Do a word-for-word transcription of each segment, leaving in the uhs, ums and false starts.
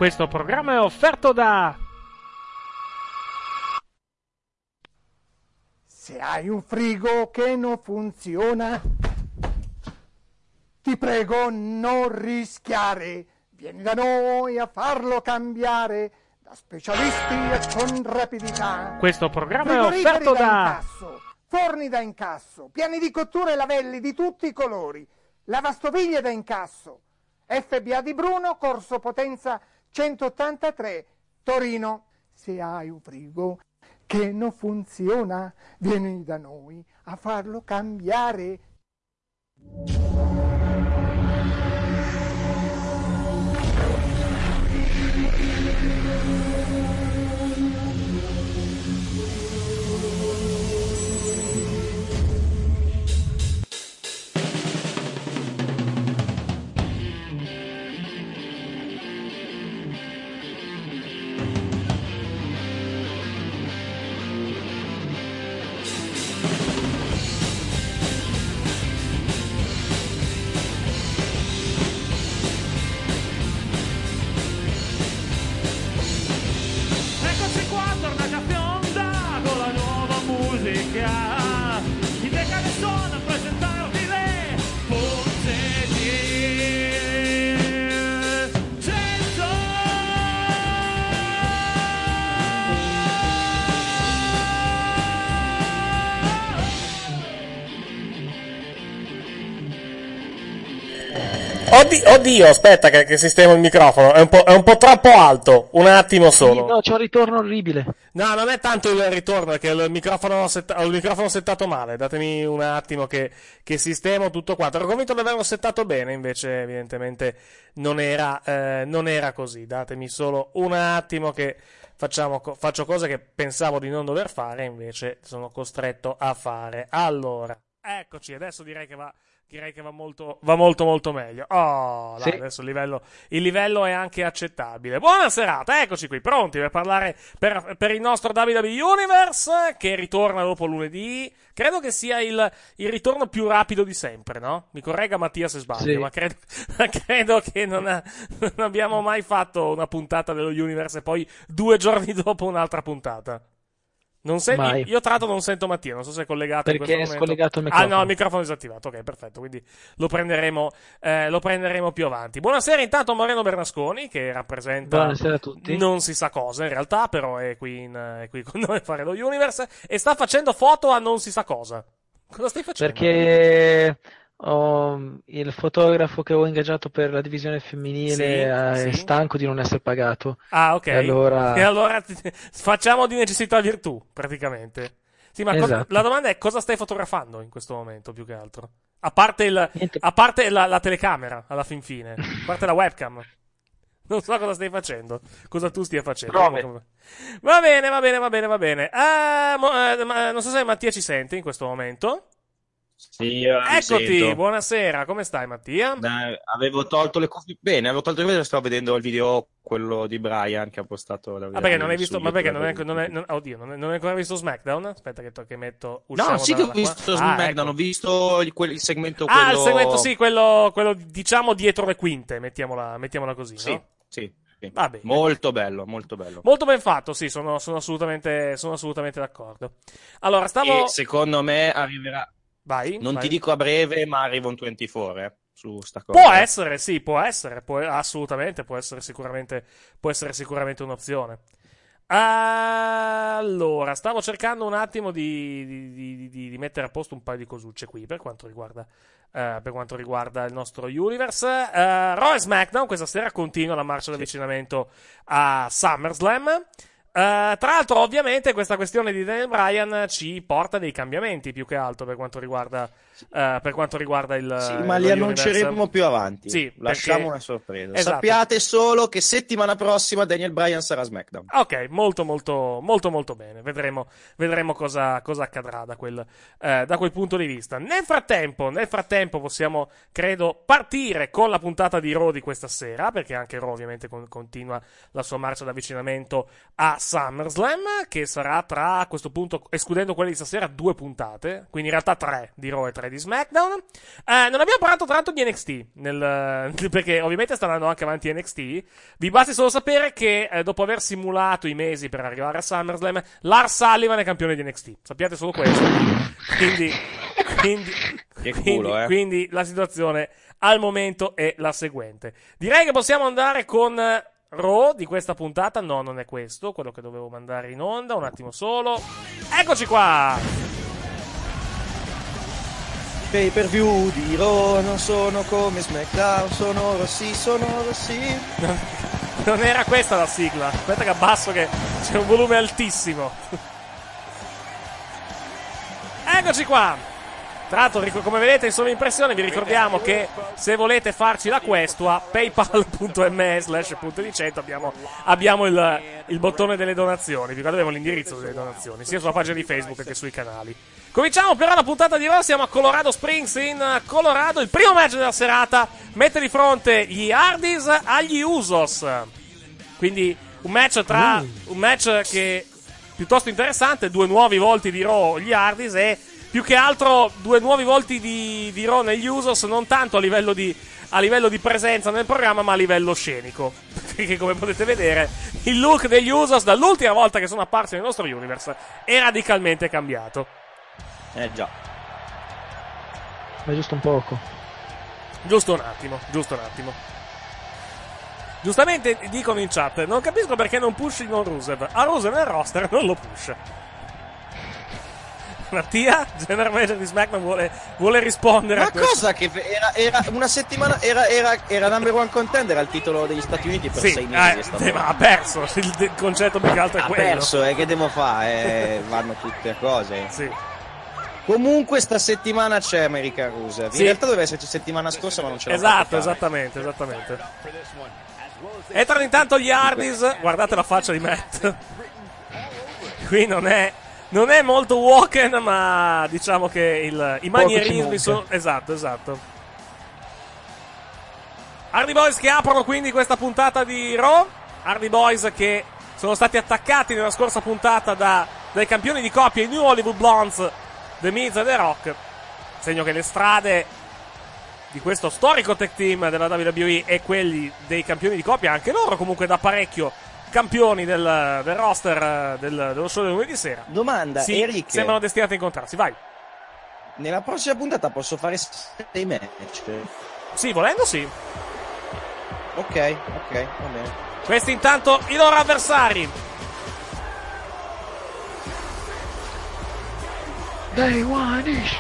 Questo programma è offerto da... Se hai un frigo che non funziona, ti prego non rischiare. Vieni da noi a farlo cambiare da specialisti e con rapidità. Questo programma è Frigoriferi offerto da da... incasso, forni da incasso, piani di cottura e lavelli di tutti i colori, lavastoviglie da incasso. F B A di Bruno, Corso Potenza centottantatré, Torino. Se hai un frigo che non funziona, vieni da noi a farlo cambiare. Eccoci qua, tornati a Fionda con la nuova musica. Il Decade Sono a presentarvi le forze di cento. Oddio, oddio, aspetta che, che sistemo il microfono, è un, po', è un po' troppo alto, un attimo solo. No, c'è un ritorno orribile. No, non è tanto il ritorno, è che il microfono, setta- ho il microfono settato male, datemi un attimo che, che sistemo tutto quanto. Ero convinto di averlo settato bene, invece evidentemente non era, eh, non era così. Datemi solo un attimo che facciamo, co- faccio cose che pensavo di non dover fare, invece sono costretto a fare. Allora, eccoci, adesso direi che va... Direi che va molto, va molto molto meglio. Oh, dai, Sì. adesso il livello, il livello è anche accettabile. Buona serata, eccoci qui, pronti per parlare per, per il nostro W W E Universe, che ritorna dopo lunedì. Credo che sia il, il ritorno più rapido di sempre, no? Mi corregga Mattia se sbaglio, Sì. ma credo, ma credo che non, ha- non abbiamo mai fatto una puntata dello Universe e poi due giorni dopo un'altra puntata. Non sen- Mai. io tra l'altro non sento Mattia, non so se è collegato in Perché questo è momento. scollegato il Ah microfono. no, il microfono è disattivato, ok, perfetto, quindi lo prenderemo, eh, lo prenderemo più avanti. Buonasera intanto a Moreno Bernasconi, che rappresenta Buonasera a tutti. non si sa cosa in realtà, però è qui, in, è qui con noi a fare lo Universe e sta facendo foto a non si sa cosa. Cosa stai facendo? Perché ho il fotografo che ho ingaggiato per la divisione femminile Sì, eh, è sì. stanco di non essere pagato. Ah, ok. E allora- E allora ti- facciamo di necessità virtù, praticamente. Sì, ma cosa- Esatto. la domanda è cosa stai fotografando in questo momento, più che altro? A parte, il, Niente. a parte la, la telecamera, alla fin fine. A parte la webcam. Non so cosa stai facendo. Cosa tu stia facendo. Prove. Va bene, va bene, va bene, va bene. Ah, mo- eh, ma- non so se Mattia ci sente in questo momento. Sì, io vi Eccoti, sento. buonasera. Come stai, Mattia? Dai, avevo tolto le cuffie. Bene, avevo tolto le cuffie e stavo vedendo il video, quello di Brian che ha postato da Ah, perché non hai su visto? Ma perché non, è, YouTube. non, è, non, oddio, non, è, non hai ancora visto SmackDown? Aspetta che, to- che metto. No, usciamo sì da- che ho da qua. visto Ah, SmackDown, ecco. ho visto il, quel- il segmento Ah, quello... il segmento, sì, quello, quello diciamo dietro le quinte, mettiamola, mettiamola così, Sì, no? sì, sì. Va bene. Molto bello, molto bello. Molto ben fatto, sì, sono, sono assolutamente, sono assolutamente d'accordo. Allora, stavo... E secondo me arriverà, Vai, non vai. ti dico a breve, ma arriva un ventiquattro eh, su sta cosa. Può essere, sì, può essere, può, assolutamente, può essere sicuramente, può essere sicuramente un'opzione. Allora, stavo cercando un attimo di, di- di- di- di mettere a posto un paio di cosucce qui per quanto riguarda, eh, per quanto riguarda il nostro Universe. Eh, Raw e SmackDown questa sera continua la marcia d'avvicinamento a SummerSlam. Eh, tra l'altro, ovviamente, questa questione di Daniel Bryan ci porta dei cambiamenti più che altro per quanto riguarda, eh, per quanto riguarda il. Sì, lo ma li Universe. annunceremo più avanti. Sì, Lasciamo perché- una sorpresa. Esatto. Sappiate solo che settimana prossima Daniel Bryan sarà a SmackDown. Ok, molto molto molto molto bene. Vedremo, vedremo cosa, cosa accadrà da quel, eh, da quel punto di vista. Nel frattempo, nel frattempo possiamo, credo, partire con la puntata di Raw di questa sera, perché anche Raw ovviamente con- continua la sua marcia d'avvicinamento a SummerSlam, che sarà tra, a questo punto, escludendo quelle di stasera, due puntate, quindi in realtà tre di Raw e tre di SmackDown. Eh, non abbiamo parlato tanto di N X T, nel, perché ovviamente sta andando anche avanti N X T. Vi basti solo sapere che eh, dopo aver simulato i mesi per arrivare a SummerSlam, Lars Sullivan è campione di N X T. Sappiate solo questo. Quindi, quindi, che quindi, culo, eh. quindi la situazione al momento è la seguente. Direi che possiamo andare con Raw di questa puntata. No, non è questo quello che dovevo mandare in onda. Un attimo solo. Eccoci qua. Pay per view di Raw non sono come SmackDown, sono rossi, sono rossi. Non era questa la sigla. Aspetta che abbasso, che c'è un volume altissimo. Eccoci qua. Tra l'altro, come vedete in sovraimpressione, vi ricordiamo che se volete farci la questua, paypal.me slash punto di cento abbiamo, abbiamo il, il bottone delle donazioni. Vi ricordiamo l'indirizzo delle donazioni, sia sulla pagina di Facebook che sui canali. Cominciamo però la puntata di Raw. Siamo a Colorado Springs in Colorado. Il primo match della serata mette di fronte gli Hardys agli Usos. Quindi un match tra un match che piuttosto interessante, due nuovi volti di Raw, gli Hardys, e più che altro due nuovi volti di, di Raw negli Usos, non tanto a livello di a livello di presenza nel programma, ma a livello scenico. Perché, come potete vedere, il look degli Usos dall'ultima volta che sono apparsi nel nostro universe è radicalmente cambiato. Eh già. Ma giusto un poco. Giusto un attimo, giusto un attimo. Giustamente dicono in chat, non capisco perché non pushino Rusev. A Rusev nel roster non lo push. Mattia, general manager di SmackDown, vuole, vuole rispondere Ma a questo. cosa che era, era una settimana, era, era, era number one contender al titolo degli Stati Uniti per sì, sei mesi. eh, è stato... eh, ma ha perso, il, il concetto più che altro è ha quello. Ha perso, eh, che devo fare? Eh, vanno tutte cose. Sì. Comunque sta settimana c'è American Rusev. Sì. In realtà doveva esserci settimana scorsa, ma non ce l'ha Esatto, fatta esattamente, esattamente. Entrano intanto gli Hardys, guardate la faccia di Matt. Qui non è non è molto Woken, ma diciamo che il, i manierismi sono... Esatto, esatto. Hardy Boys che aprono quindi questa puntata di Raw. Hardy Boys che sono stati attaccati nella scorsa puntata da, dai campioni di coppia, i New Hollywood Blondes, The Miz e The Rock. Segno che le strade di questo storico tag team della W W E e quelli dei campioni di coppia, anche loro comunque da parecchio campioni del, del roster del, dello show del lunedì sera. Domanda, sì, Eric. Sembrano destinati a incontrarsi, vai. Nella prossima puntata posso fare sei match? Sì, volendo sì. Ok, ok, va bene. Questi intanto i loro avversari. Dai, Wanish.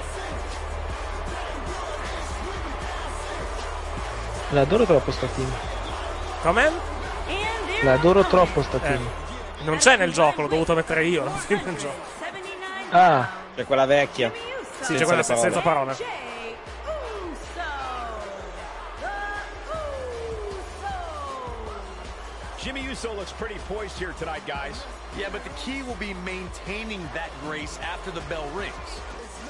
La adoro troppo sta team. Come? La adoro troppo sta team. Eh, non c'è nel gioco, l'ho dovuto mettere io alla fine del gioco. Ah, c'è quella vecchia. Sì, c'è quella parole. senza parole. Jimmy Uso looks pretty poised here tonight, guys. Yeah, but the key will be maintaining that grace after the bell rings.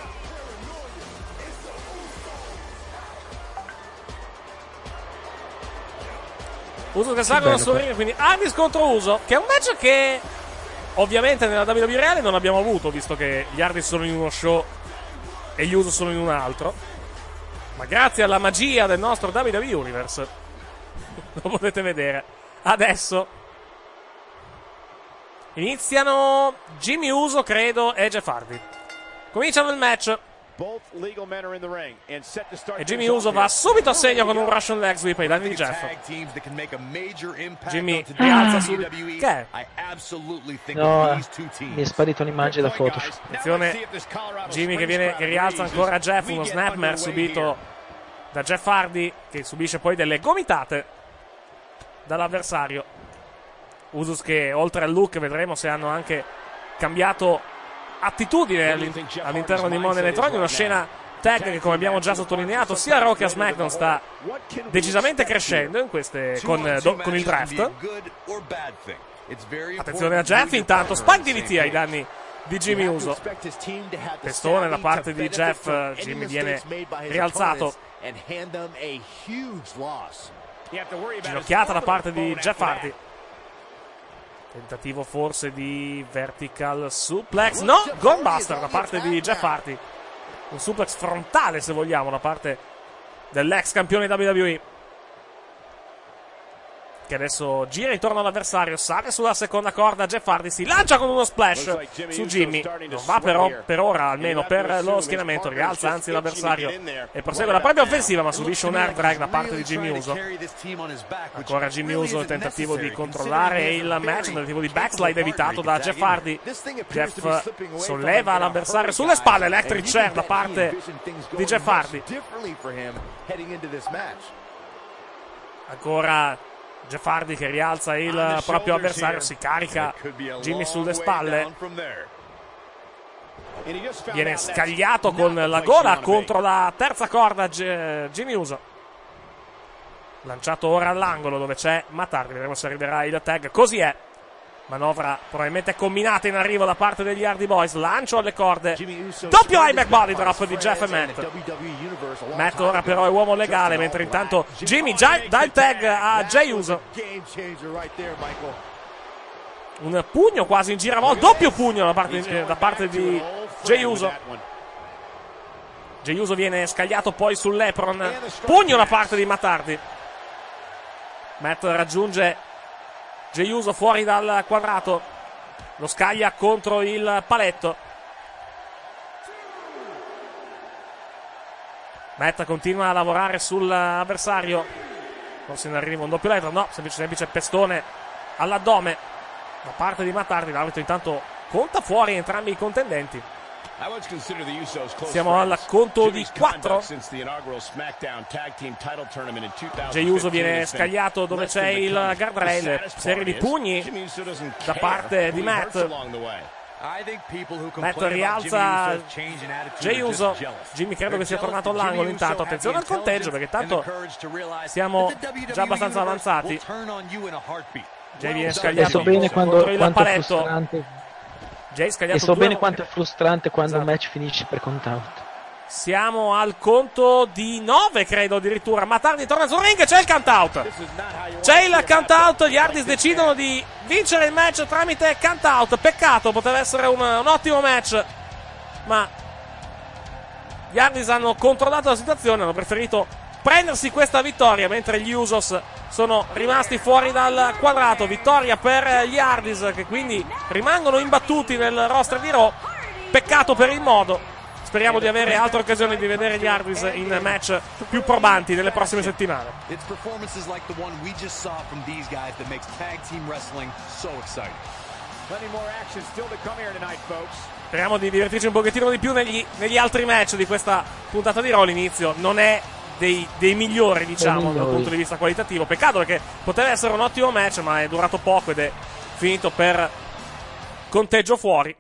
Uso che salgono a sorrire, quindi Hardys contro Uso, che è un match che ovviamente nella W W E reale non abbiamo avuto, visto che gli Hardys sono in uno show e gli Uso sono in un altro. Ma grazie alla magia del nostro W W E Universe lo potete vedere adesso. Iniziano Jimmy Uso, credo, e Jeff Hardy. Cominciano il match e Jimmy Uso va subito a segno con un Russian leg sweep ai danni di Jeff. Jimmy rialza subito. Che è? no, mi è sparita un'immagine da Photoshop. Attenzione, Jimmy che, viene, che rialza ancora Jeff, uno snapmare subito da Jeff Hardy, che subisce poi delle gomitate dall'avversario. Usos che oltre al look vedremo se hanno anche cambiato attitudine all'interno di Monday Night Raw, una scena tag che, come abbiamo già sottolineato, sia Raw che a SmackDown sta decisamente crescendo in queste, con, do, con il draft. Attenzione a Jeff, intanto Spike D D T ai danni di Jimmy Uso. Testone da parte di Jeff, Jimmy viene rialzato. Ginocchiata da parte di Jeff Hardy. Tentativo forse di vertical suplex. No, Gunbuster da parte di Jeff Hardy. Un suplex frontale, se vogliamo, da parte dell'ex campione W W E. Che adesso gira intorno all'avversario, sale sulla seconda corda. Jeff Hardy si lancia con uno splash su Jimmy. Non va però per ora, almeno per lo schienamento. Rialza anzi l'avversario e prosegue la propria offensiva, ma subisce un air drag da parte di Jimmy Uso. Ancora Jimmy Uso, il tentativo di controllare il match, un tentativo di backslide evitato da Jeff Hardy. Jeff solleva l'avversario sulle spalle, electric chair da parte di Jeff Hardy. Ancora Jeff Hardy che rialza il proprio avversario, si carica Jimmy sulle spalle, viene scagliato con la gola contro la terza corda Jimmy Uso. Lanciato ora all'angolo dove c'è Matt Hardy, vedremo se arriverà il tag. Così è. Manovra probabilmente combinata in arrivo da parte degli Hardy Boys. Lancio alle corde. Doppio high back body drop di Jeff e Matt. Matt ora però è uomo legale, mentre intanto Jimmy già dà il tag a Jey Uso. Un pugno quasi in giravolta. Doppio pugno da parte, eh, da parte di Jey Uso. Jey Uso viene scagliato poi sull'apron. Pugno da parte di Matt Hardy. Matt raggiunge Jey Uso fuori dal quadrato, lo scaglia contro il paletto. Matt continua a lavorare sull'avversario, forse in arrivo un doppio lettero, no, semplice, semplice pestone all'addome da parte di Matt Hardy. L'arbitro intanto conta fuori entrambi i contendenti. Siamo al conto di quattro. Jey Uso viene scagliato dove c'è il guardrail, serie di pugni da parte di Matt. Matt rialza Jey Uso. Jimmy credo che sia tornato all'angolo intanto. Attenzione al conteggio perché tanto siamo già abbastanza avanzati. Jey viene scagliato contro il paletto. Jay e so bene quanto è frustrante quando esatto. il match finisce per count out. Siamo al conto di nove, credo addirittura. Matt Hardy torna sul ring e c'è il count out. C'è il count out. Gli Hardys decidono di vincere il match tramite count out. Peccato, poteva essere un, un ottimo match, ma gli Hardys hanno controllato la situazione, hanno preferito prendersi questa vittoria, mentre gli Usos sono rimasti fuori dal quadrato. Vittoria per gli Hardys, che quindi rimangono imbattuti nel roster di Raw. Peccato per il modo. Speriamo di avere altre occasioni di vedere gli Hardys in match più probanti nelle prossime settimane. Speriamo di divertirci un pochettino di più negli, negli altri match di questa puntata di Raw. L'inizio non è Dei, dei migliori, diciamo, dal punto di vista qualitativo. Peccato perché poteva essere un ottimo match, ma è durato poco ed è finito per conteggio fuori.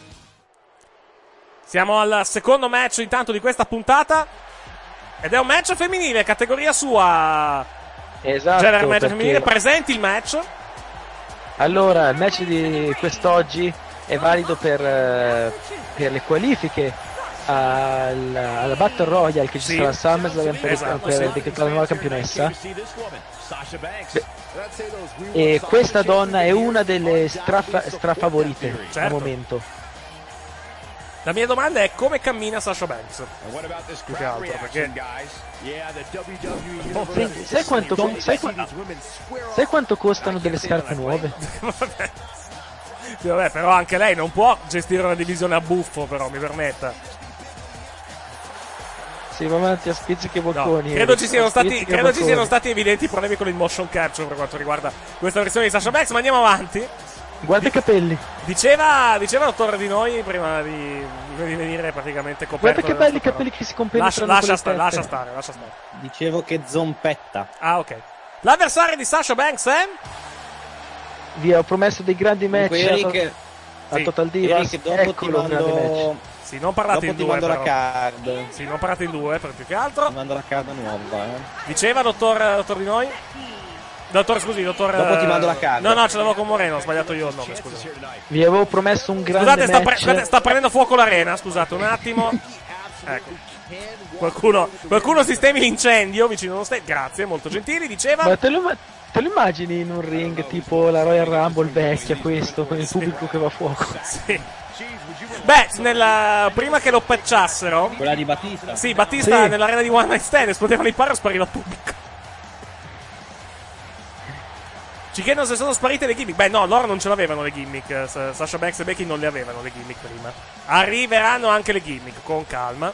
Siamo al secondo match intanto di questa puntata ed è un match femminile, categoria sua. Esatto, genere match perché... femminile. Presenti il match. Allora, il match di quest'oggi è valido per, per le qualifiche alla, alla Battle Royale che ci sì. sarà a SummerSlam per, esatto, per sì. decretare la nuova campionessa. Beh, e questa donna è una delle strafa, strafavorite certo. al momento. La mia domanda è come cammina Sasha Banks, più che altro, perché Senti, sai, quanto, sai, quanto, sai quanto costano delle scarpe nuove? Vabbè, però anche lei non può gestire una divisione a buffo, però mi permetta. Sì, va avanti a spizzichi e bocconi. No, credo ci siano stati credo ci siano stati evidenti problemi con il motion capture per quanto riguarda questa versione di Sasha Banks, ma andiamo avanti. Guarda i capelli. Diceva, diceva dottor Di Noi prima di, di venire praticamente coperto. Guarda che belli i capelli che si compenetrano. Lascia, lascia, sta, lascia stare, lascia stare. Dicevo che zompetta. Ah, ok. L'avversario di Sasha Banks è? Vi ho promesso dei grandi match Eric, a, a Total Divas. Eric, dopo ti mando... Sì, non parlate dopo in ti due. mando però. la card. Sì, non parlate in due, per più che altro. Ti mando la card nuova. Eh. Diceva dottor, dottor Di Noi? Dottor, scusi, dottor. Dopo ti mando la card. No, no, ce l'avevo con Moreno, ho sbagliato io il nome, scusa. Vi avevo promesso un grande scusate, sta, match. pre- sta prendendo fuoco l'arena, scusate un attimo. Ecco. Qualcuno, qualcuno sistemi l'incendio vicino allo stage. Grazie, molto gentili, diceva. Ma te lo, te lo immagini in un ring tipo la Royal Rumble vecchia questo, con il pubblico che va a fuoco? Sì. Beh, nella... prima che lo patchassero... Quella di Battista? Sì, Battista Sì. nell'arena di One Night Stand esplodevano i paro e spariva il pubblico. Ci chiedono se sono sparite le gimmick. Beh, no, loro non ce l'avevano le gimmick. S- Sasha Banks e Becky non le avevano le gimmick prima. Arriveranno anche le gimmick, con calma.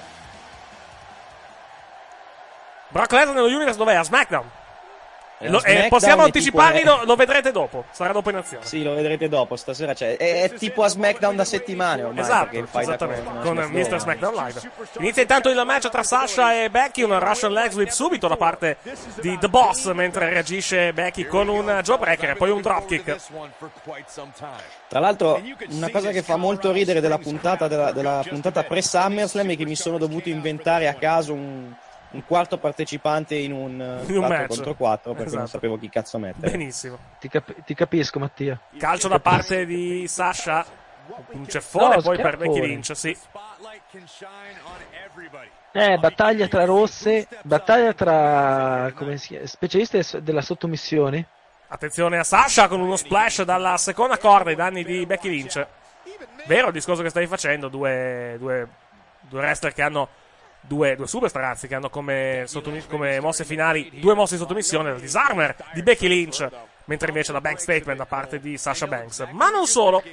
Brock Lesnar nello Universe dov'è? A SmackDown. Eh, Lo- eh, SmackDown possiamo è anticiparli, tipo- lo, lo vedrete dopo. Sarà dopo in azione. Sì, lo vedrete dopo, stasera c'è. È, è tipo a SmackDown da settimane ormai. Esatto, perché il fight esattamente, con, con SmackDown. mister SmackDown Live. Inizia intanto il match tra Sasha e Becky, un Russian Leg Sweep subito da parte di The Boss, mentre reagisce Becky con un Jawbreaker e poi un dropkick. Tra l'altro, una cosa che fa molto ridere della puntata, della, della puntata pre-SummerSlam è che mi sono dovuto inventare a caso un, un quarto partecipante in un, In un quattro match. contro quattro perché Esatto. non sapevo chi cazzo mettere. Benissimo. Ti, cap- ti capisco, Mattia. Calcio da parte di Sasha, un ceffone No, poi per schiaffone. Becky Lynch, sì. Eh, battaglia tra rosse, battaglia tra come si chiama, specialisti della sottomissione. Attenzione a Sasha con uno splash dalla seconda corda ai danni di Becky Lynch. Vero il discorso che stai facendo, due, due, due wrestler che hanno due, due superstar anzi, che hanno come, sottomi- come mosse finali due mosse di sottomissione, il disarmer di Becky Lynch, mentre invece la bank statement da parte di Sasha Banks. Ma non solo.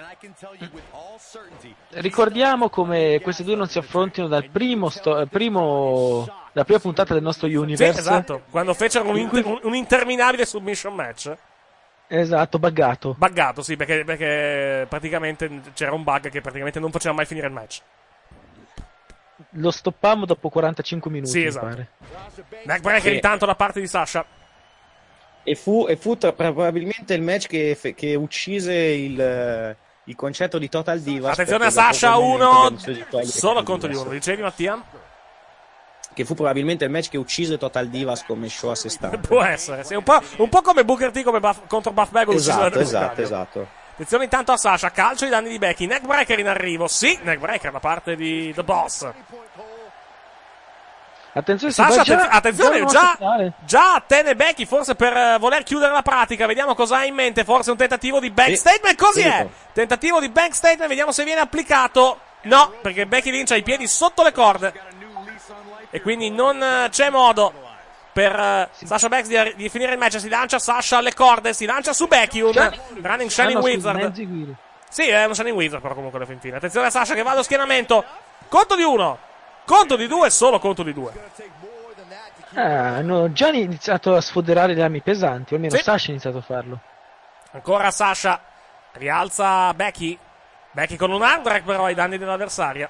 Ricordiamo come questi due non si affrontino dal primo, sto- primo la prima puntata del nostro Sì, universe. esatto, quando fecero un, inter- un- un interminabile submission match. Esatto, buggato. Buggato, sì, perché, perché praticamente c'era un bug che praticamente non faceva mai finire il match. Lo stoppammo dopo quarantacinque minuti, Sì, mi esatto. pare. Neckbreaker Sì. intanto da parte di Sasha. E fu, e fu tra- probabilmente il match che, fe- che uccise il, eh, il concetto di Total Divas. Attenzione a perché dopo Sasha, quel momento uno abbiamo deciso di togliere solo Total contro di Divas. uno. Dicevi, Mattia? Che fu probabilmente il match che uccise Total Divas come show a sé stante. Può essere, sì, un po', un po' come Booker T come Buff- contro Buff Bagwell. Esatto, esatto, esatto. Attenzione intanto a Sasha, calcio ai danni di Becky, neckbreaker in arrivo, sì, neckbreaker da parte di The Boss. Attenzione, si Sasha, va già- attenz- attenzione, già già, una finale. già attene Becky forse per eh, voler chiudere la pratica, vediamo cosa ha in mente, forse un tentativo di bank Sì, statement, così è, subito. tentativo di bank statement, vediamo se viene applicato, no, perché Becky Lynch ha i piedi sotto le corde e quindi non eh, c'è modo per eh, Sasha Banks di, di finire il match. Si lancia Sasha alle corde, si lancia su Becky, un running Shining Ah, no, scusa, Wizard. mezzi guidi. Sì, è un Shining Wizard però comunque alla fin fine. Attenzione a Sasha che va allo schienamento, conto di uno, conto di due, solo conto di due. Ah, hanno già iniziato a sfoderare le armi pesanti, o almeno Sì. Sasha ha iniziato a farlo. Ancora Sasha, rialza Becky, Becky con un hard drag però ai danni dell'avversaria.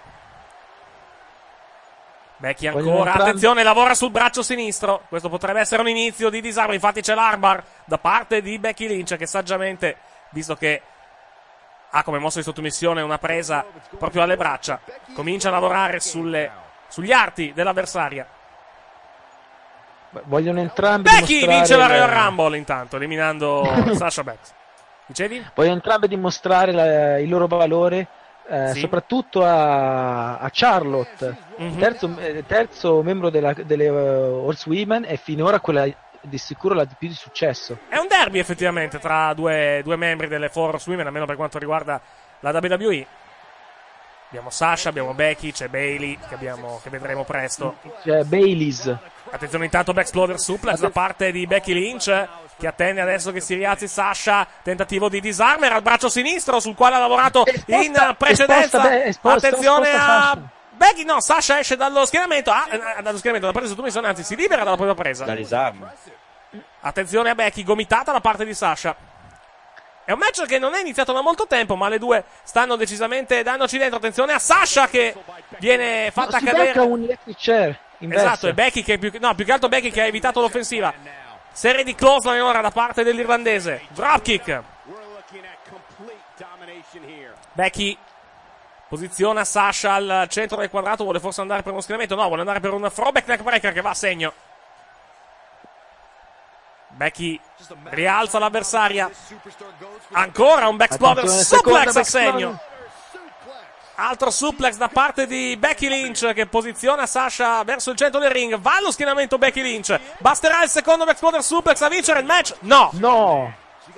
Becky Vogliono ancora, entrambi- attenzione, lavora sul braccio sinistro. Questo potrebbe essere un inizio di disarmo. Infatti c'è l'armbar da parte di Becky Lynch che saggiamente, visto che ha come mossa di sottomissione una presa proprio alle braccia, comincia a lavorare sulle, sugli arti dell'avversaria. Vogliono entrambi Becky dimostrare vince la il- Royal Rumble intanto, eliminando Sasha Banks. Dicevi? Vogliono entrambi dimostrare la- il loro valore, eh, Sì. soprattutto a, a Charlotte, Mhm. terzo, eh, terzo membro della, delle uh, Horsewomen e finora quella di sicuro la di più di successo. È un derby effettivamente tra due, due membri delle Four Women, almeno per quanto riguarda la W W E. Abbiamo Sasha, abbiamo Becky, c'è Bayley che, abbiamo, che vedremo presto. Cioè, Baileys. Attenzione intanto Backsploder Suplex da parte di Becky Lynch che attende adesso che si rialzi Sasha. Tentativo di disarmer al braccio sinistro sul quale ha lavorato Esposta- in precedenza. esposta, beh, esposta- Attenzione esposta a Sasha. Becky, no, Sasha esce dallo schieramento, ah, eh, dallo schieramento, dalla presa di sottomissione, anzi si libera dalla propria presa. Da disarmo. Attenzione a Becky, gomitata da parte di Sasha. È un match che non è iniziato da molto tempo, ma le due stanno decisamente dandoci dentro. Attenzione a Sasha che viene fatta si cadere. becca un electric chair inversa. Esatto, è Becky che più, no, più che altro Becky che ha evitato l'offensiva. Serie di clothesline ora da parte dell'irlandese. Dropkick. Becky posiziona Sasha al centro del quadrato, vuole forse andare per uno schienamento, no, vuole andare per un throwback neckbreaker che va a segno. Becky rialza l'avversaria. Ancora un backsploder Attenzione, suplex seconda a segno. Altro suplex da parte di Becky Lynch che posiziona Sasha verso il centro del ring. Va allo schienamento Becky Lynch. Basterà il secondo Exploder suplex a vincere il match? No. No.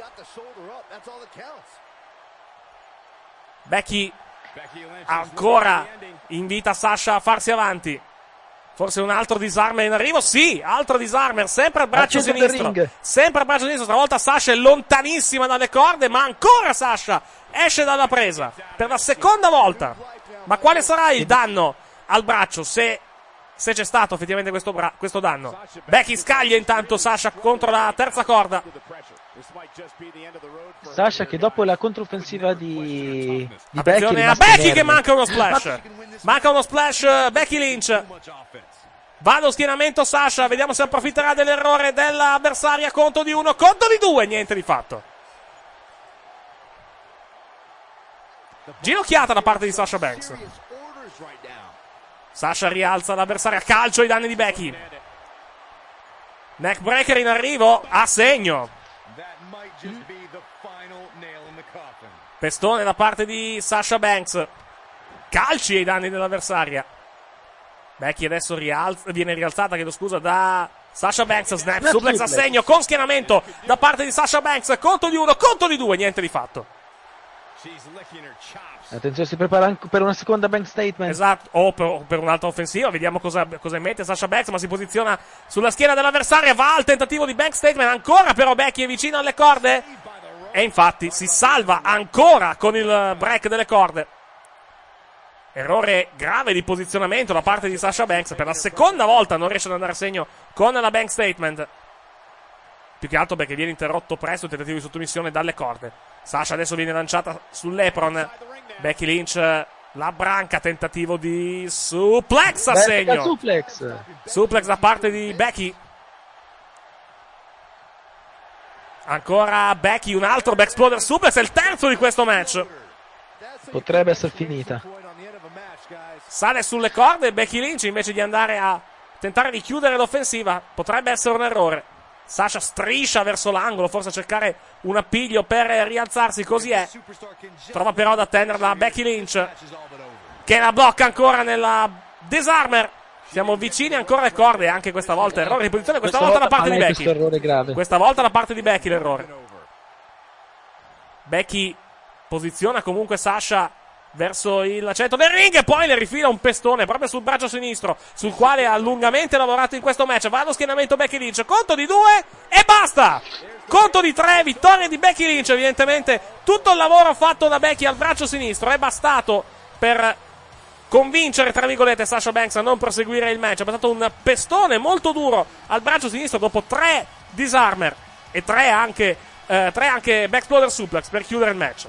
Becky ancora invita Sasha a farsi avanti. Forse un altro disarmer in arrivo? Sì, altro disarmer, sempre al braccio Al centro del sinistro. ring. Sempre al braccio sinistro, stavolta Sasha è lontanissima dalle corde, ma ancora Sasha esce dalla presa per la seconda volta. Ma quale sarà il danno al braccio se, se c'è stato effettivamente questo, bra- questo danno? Becky scaglia intanto Sasha contro la terza corda. Sasha che dopo la controffensiva di, di Attenzione Becky, a rimasta Becky che inerme. manca uno splash. Manca uno splash Becky Lynch. Va allo schienamento Sasha, vediamo se approfitterà dell'errore dell'avversaria. Conto di uno, conto di due, niente di fatto. Ginocchiata da parte di Sasha Banks. Sasha rialza l'avversaria, calcio ai danni di Becky. Neckbreaker in arrivo, a segno. Pestone da parte di Sasha Banks. Calci ai danni dell'avversaria. Becky adesso rialza, viene rialzata, chiedo scusa, da Sasha Banks. Snap, Snap suplex a suplex. segno con schienamento da parte di Sasha Banks. Conto di uno, conto di due, niente di fatto. Attenzione, si prepara anche per una seconda bank statement. Esatto, o per, per un'altra offensiva. Vediamo cosa, cosa mette Sasha Banks, ma si posiziona sulla schiena dell'avversaria. Va al tentativo di bank statement. Ancora però Becky è vicino alle corde. E infatti si salva ancora con il break delle corde. Errore grave di posizionamento da parte di Sasha Banks. Per la seconda volta non riesce ad andare a segno con la bank statement. Più che altro perché viene interrotto presto il tentativo di sottomissione dalle corde. Sasha adesso viene lanciata sull'apron. Becky Lynch la branca, tentativo di suplex a Beh, segno. suplex. Suplex da parte di Becky. Ancora Becky, un altro backsploder suplex, è il terzo di questo match. Potrebbe essere finita. Sale sulle corde Becky Lynch invece di andare a tentare di chiudere l'offensiva. Potrebbe essere un errore. Sasha striscia verso l'angolo, forse a cercare un appiglio per rialzarsi, così è. Trova però ad attenderla Becky Lynch, che la blocca ancora nella disarmer. Siamo vicini ancora alle corde, anche questa volta errore di posizione, questa, Questa volta da parte volta di a lei Becky. questo errore grave. Questa volta da parte di Becky l'errore. Becky posiziona comunque Sasha verso il centro del ring e poi le rifila un pestone proprio sul braccio sinistro, sul quale ha lungamente lavorato in questo match. Va allo schienamento Becky Lynch, conto di due e basta. Conto di tre, vittoria di Becky Lynch. Evidentemente tutto il lavoro fatto da Becky al braccio sinistro è bastato per convincere, tra virgolette, Sasha Banks a non proseguire il match. È bastato un pestone molto duro al braccio sinistro dopo tre disarmer e tre anche, eh, tre anche backsploder suplex per chiudere il match.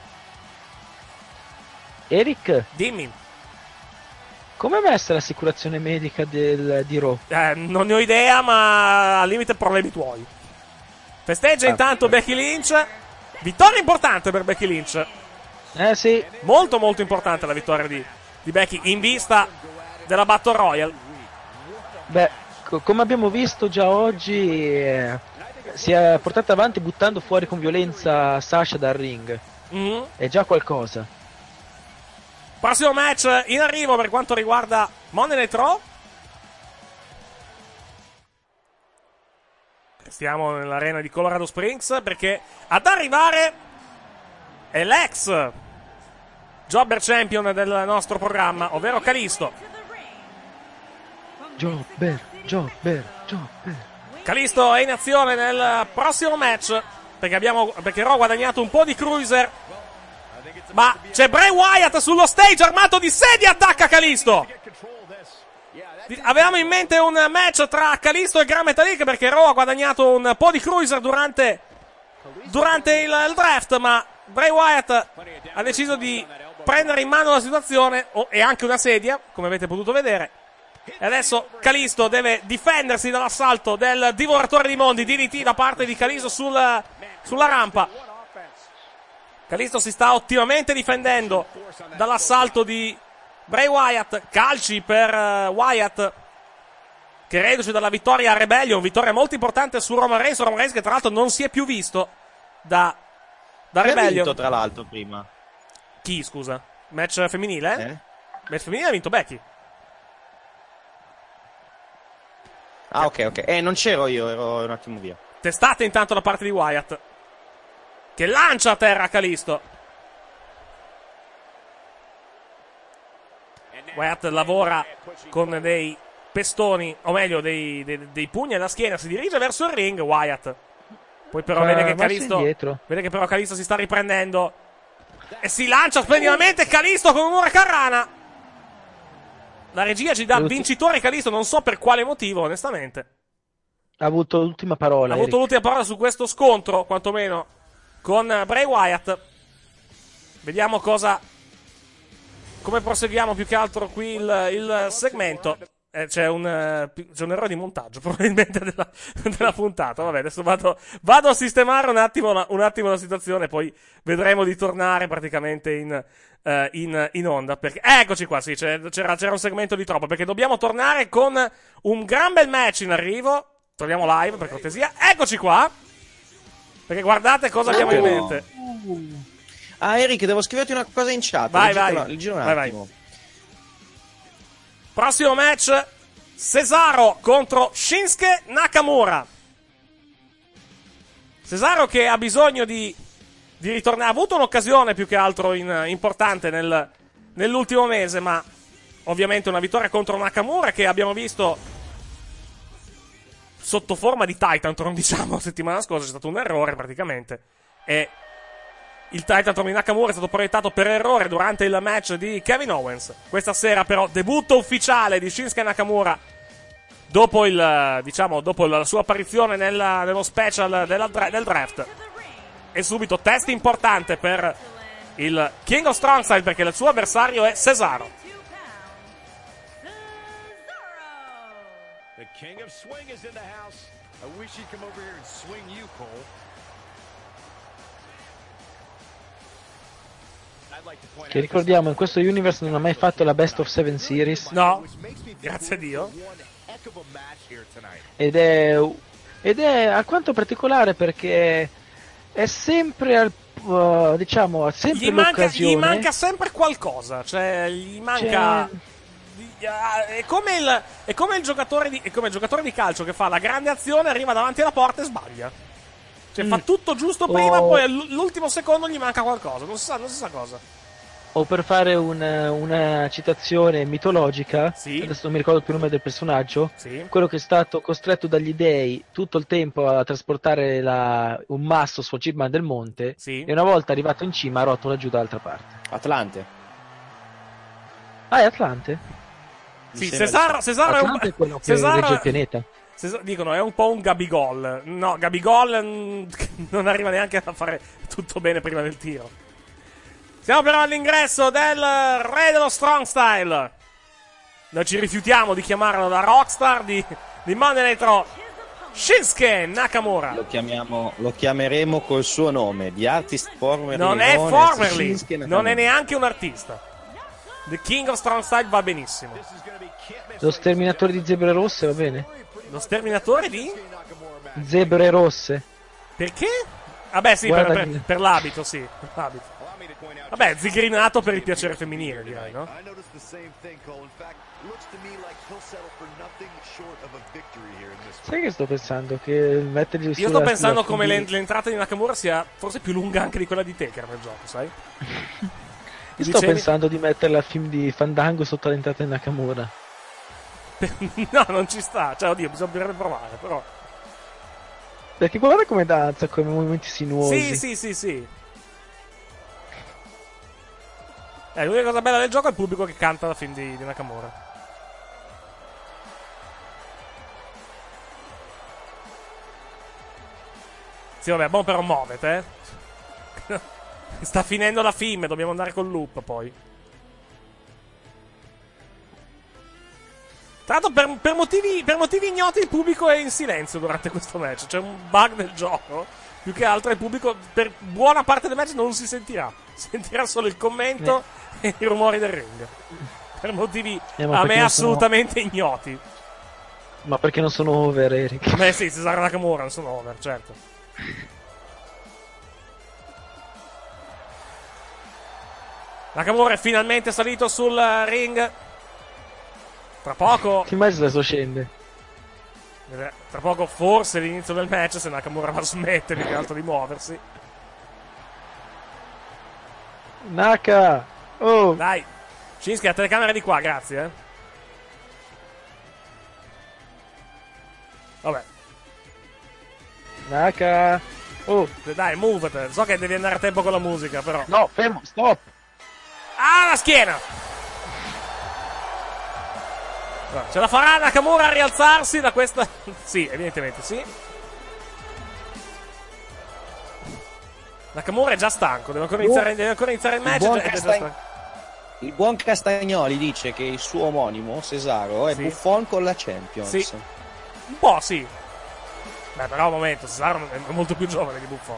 Eric, Dimmi. come è messa l'assicurazione medica del, di Raw? Eh, non ne ho idea, ma al limite problemi tuoi. Festeggia Ah, intanto Becky Lynch. Vittoria importante per Becky Lynch. Eh sì. Molto molto importante la vittoria di, di Becky in vista della Battle Royale. Beh, co- come abbiamo visto già oggi, eh, si è portata avanti buttando fuori con violenza Sasha dal ring. Mm-hmm. È già qualcosa. Prossimo match in arrivo per quanto riguarda Monday Night Raw. Stiamo nell'arena di Colorado Springs perché ad arrivare è l'ex Jobber Champion del nostro programma, ovvero Kalisto. Jobber, Jobber, Jobber. Kalisto è in azione nel prossimo match perché, abbiamo, perché Raw ha guadagnato un po' di cruiser. Ma c'è Bray Wyatt sullo stage armato di sedia, attacca Kalisto. Avevamo in mente un match tra Kalisto e Gran Metalik perché Raw ha guadagnato un po' di cruiser durante, durante il, il draft, ma Bray Wyatt ha deciso di prendere in mano la situazione oh, e anche una sedia, come avete potuto vedere. E adesso Kalisto deve difendersi dall'assalto del divoratore di mondi, D D T da parte di Kalisto sul, sulla rampa. Kalisto si sta ottimamente difendendo dall'assalto di Bray Wyatt. Calci per uh, Wyatt, che reduce dalla vittoria a Rebellion, vittoria molto importante su Roman Reigns. Roman Reigns che tra l'altro non si è più visto da, da Chi ha Rebellion. vinto, tra l'altro, prima? Chi, scusa? Match femminile? Eh? Match femminile ha vinto Becky. Ah, ok, ok. Eh, non c'ero io, ero un attimo via. Testate intanto da parte di Wyatt, che lancia a terra Kalisto. Wyatt lavora con dei pestoni, o meglio dei, dei, dei pugni alla schiena, si dirige verso il ring. Wyatt poi però Fa vede che marcia Kalisto indietro. vede che però Kalisto si sta riprendendo e si lancia splendidamente Kalisto con un Hurricane Rana. La regia ci dà vincitore Kalisto, non so per quale motivo, onestamente. Ha avuto l'ultima parola. Ha avuto Eric. l'ultima parola su questo scontro, quantomeno, con Bray Wyatt. Vediamo cosa... come proseguiamo più che altro qui il, il segmento. Eh, c'è, un, uh, c'è un errore di montaggio, probabilmente, della, della puntata. Vabbè, adesso vado, vado a sistemare un attimo, la, un attimo la situazione, poi vedremo di tornare praticamente in... Uh, in, in onda, perché eccoci qua, sì, c'era, c'era un segmento di troppo, perché dobbiamo tornare con un gran bel match in arrivo. Torniamo live per cortesia, eccoci qua, perché guardate cosa abbiamo in mente. Ah, Eric, devo scriverti una cosa in chat. Vai, Leggetela, vai. leggilo un Vai, attimo. vai. Prossimo match, Cesaro contro Shinsuke Nakamura. Cesaro che ha bisogno di di ritornare, ha avuto un'occasione più che altro in, importante nel, nell'ultimo mese, ma ovviamente una vittoria contro Nakamura che abbiamo visto sotto forma di Titantron, diciamo, settimana scorsa c'è stato un errore praticamente, e il Titantron di Nakamura è stato proiettato per errore durante il match di Kevin Owens. Questa sera però debutto ufficiale di Shinsuke Nakamura dopo il, diciamo, dopo la sua apparizione nella, nello special della, del draft. E subito test importante per il King of Strong Style, perché il suo avversario è Cesaro. The King of Swing is in the house. I wish he'd come over here and swing you, Cole. Che ricordiamo, in questo universe non ha mai fatto la Best of Seven Series. No, grazie a Dio. Ed è, ed è alquanto particolare perché è sempre al, uh, diciamo, sempre gli manca, l'occasione. gli manca sempre qualcosa, cioè gli manca. È come il, è come il giocatore di, è come il giocatore di calcio che fa la grande azione, arriva davanti alla porta e sbaglia. Cioè mm. fa tutto giusto prima, oh. poi all'ultimo secondo gli manca qualcosa, non si sa, non si sa cosa. O per fare una, una citazione mitologica, sì. adesso non mi ricordo più il nome del personaggio, sì. quello che è stato costretto dagli dei tutto il tempo a trasportare la, un masso sul cima del monte, sì. e una volta arrivato in cima rotola giù dall'altra parte. Atlante. Ah, è Atlante? Sì, Cesaro, Cesaro Atlante è un è quello che Cesaro... regge il pianeta. Cesaro, dicono è un po' un Gabigol. No, Gabigol mh, non arriva neanche a fare tutto bene prima del tiro. Siamo però all'ingresso del re dello Strong Style. Noi ci rifiutiamo di chiamarlo da Rockstar, di, di Monday Night Raw. Shinsuke Nakamura. Lo chiamiamo, lo chiameremo col suo nome, The Artist Formerly. Non è formerly, non è neanche un artista. The King of Strong Style va benissimo. Lo sterminatore di zebre rosse va bene? Lo sterminatore di? Zebre rosse. Perché? Vabbè sì, per, per, per l'abito, sì, per l'abito. Vabbè, zigrinato per il piacere femminile, direi, no? Sai che sto pensando? Che mettergli Io sto pensando come l'ent- l'entrata di Nakamura sia forse più lunga anche di quella di Taker nel gioco, sai? Io Dicevi... sto pensando di metterla al film di Fandango sotto l'entrata di Nakamura. No, non ci sta, cioè oddio, bisognerebbe provare, però. Perché guarda come danza, come movimenti sinuosi. Sì, sì, sì, sì. Eh, l'unica cosa bella del gioco è il pubblico che canta la film di, di Nakamura. Sì, vabbè, buon però muovete, eh. Sta finendo la film, dobbiamo andare col loop poi. Tra l'altro per, per, motivi, per motivi ignoti il pubblico è in silenzio durante questo match. C'è un bug nel gioco. Più che altro il pubblico per buona parte del match non si sentirà. Sentirà solo il commento eh. e i rumori del ring. Per motivi eh, a me assolutamente sono... ignoti. Ma perché non sono over, Eric? Beh sì, Cesaro Nakamura non sono over, certo. Nakamura è finalmente salito sul ring. Tra poco... Ti immagini adesso scende? Tra poco forse l'inizio del match, se Nakamura va a smettere più che altro di muoversi. Naka! Oh! Dai, Shinsuke, la telecamera di qua, grazie. Eh. Vabbè. Naka! Oh! Dai, move. So che devi andare a tempo con la musica, però. No, fermo, stop! Ah, la schiena! Ce la farà Nakamura a rialzarsi da questa... Sì, evidentemente sì. Nakamura è già stanco, deve ancora iniziare, deve ancora iniziare il match. Il buon, è Castagn- già il buon Castagnoli dice che il suo omonimo, Cesaro, è Sì. Buffon con la Champions. Sì. Un po' sì. Beh, però un momento, Cesaro è molto più giovane di Buffon.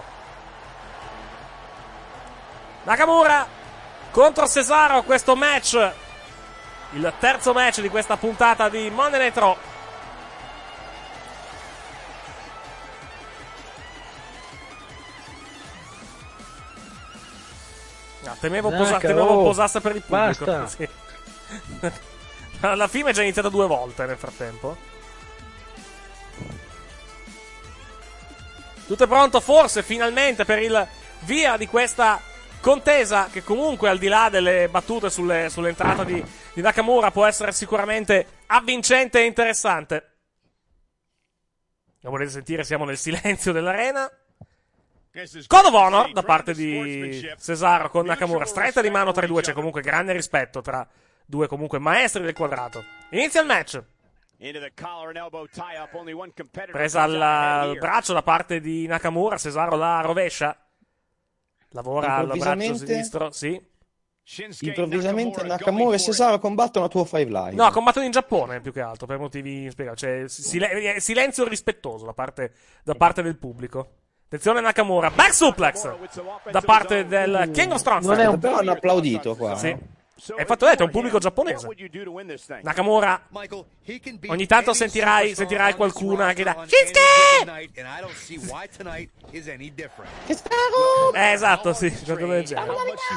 Nakamura contro Cesaro, questo match, il terzo match di questa puntata di Monday Night Raw. No, temevo, Naka, posa- temevo oh, posasse per il pubblico. basta. Sì. La film è già iniziata due volte nel frattempo. Tutto è pronto forse finalmente per il via di questa contesa, che comunque al di là delle battute sulle, sull'entrata di, di Nakamura può essere sicuramente avvincente e interessante. Lo volete sentire? Siamo nel silenzio dell'arena. Code of Honor da parte di Cesaro con Nakamura, stretta di mano tra i due, c'è comunque grande rispetto tra due comunque maestri del quadrato. Inizia il match. Presa al, al braccio da parte di Nakamura, Cesaro la rovescia. Lavora al braccio sinistro, sì. Improvvisamente Nakamura e Cesaro combattono a due cinque Live. No, combattono in Giappone più che altro, per motivi spiegati. Cioè, sil- silenzio rispettoso da parte, da parte del pubblico. Attenzione Nakamura, back suplex da parte del King of Strong Non è un... Però hanno applaudito qua. Sì. E fatto detto, è un pubblico giapponese. Nakamura, ogni tanto sentirai, sentirai qualcuna che dà Shinsuke! Eh, esatto, sì, qualcosa del genere.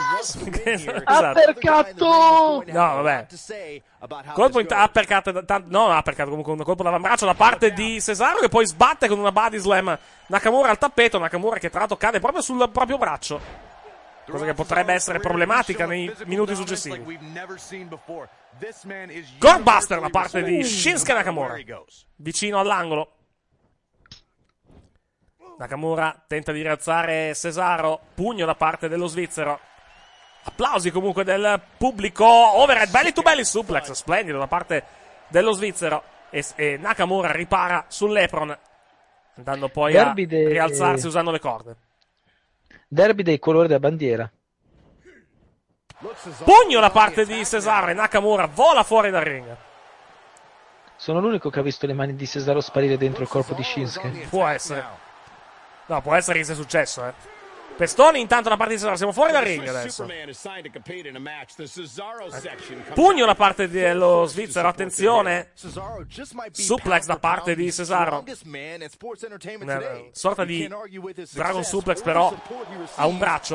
Uppercatto! No, vabbè. Colpo in t- uppercut, t- no, uppercut, comunque un colpo d'avambraccio da parte di Cesaro, che poi sbatte con una body slam Nakamura al tappeto. Nakamura che tra l'altro cade proprio sul proprio braccio, cosa che potrebbe essere problematica nei minuti successivi. Goldbuster da parte di Shinsuke Nakamura, vicino all'angolo. Nakamura tenta di rialzare Cesaro, pugno da parte dello svizzero. Applausi comunque del pubblico. Overhead belly to belly suplex, splendido da parte dello svizzero. E, e Nakamura ripara sull'apron, andando poi Derby a de... rialzarsi usando le corde. Derby dei colori della bandiera. Pugno da parte di Cesaro e Nakamura vola fuori dal ring. Sono l'unico che ha visto le mani di Cesaro sparire dentro il corpo di Shinsuke. Può essere. No, può essere che sia successo, eh. Pestoni intanto da parte di Cesaro, siamo fuori dal ring adesso. Pugno da parte dello svizzero, attenzione. Suplex da parte di Cesaro. Una sorta di Dragon Suplex però a un braccio.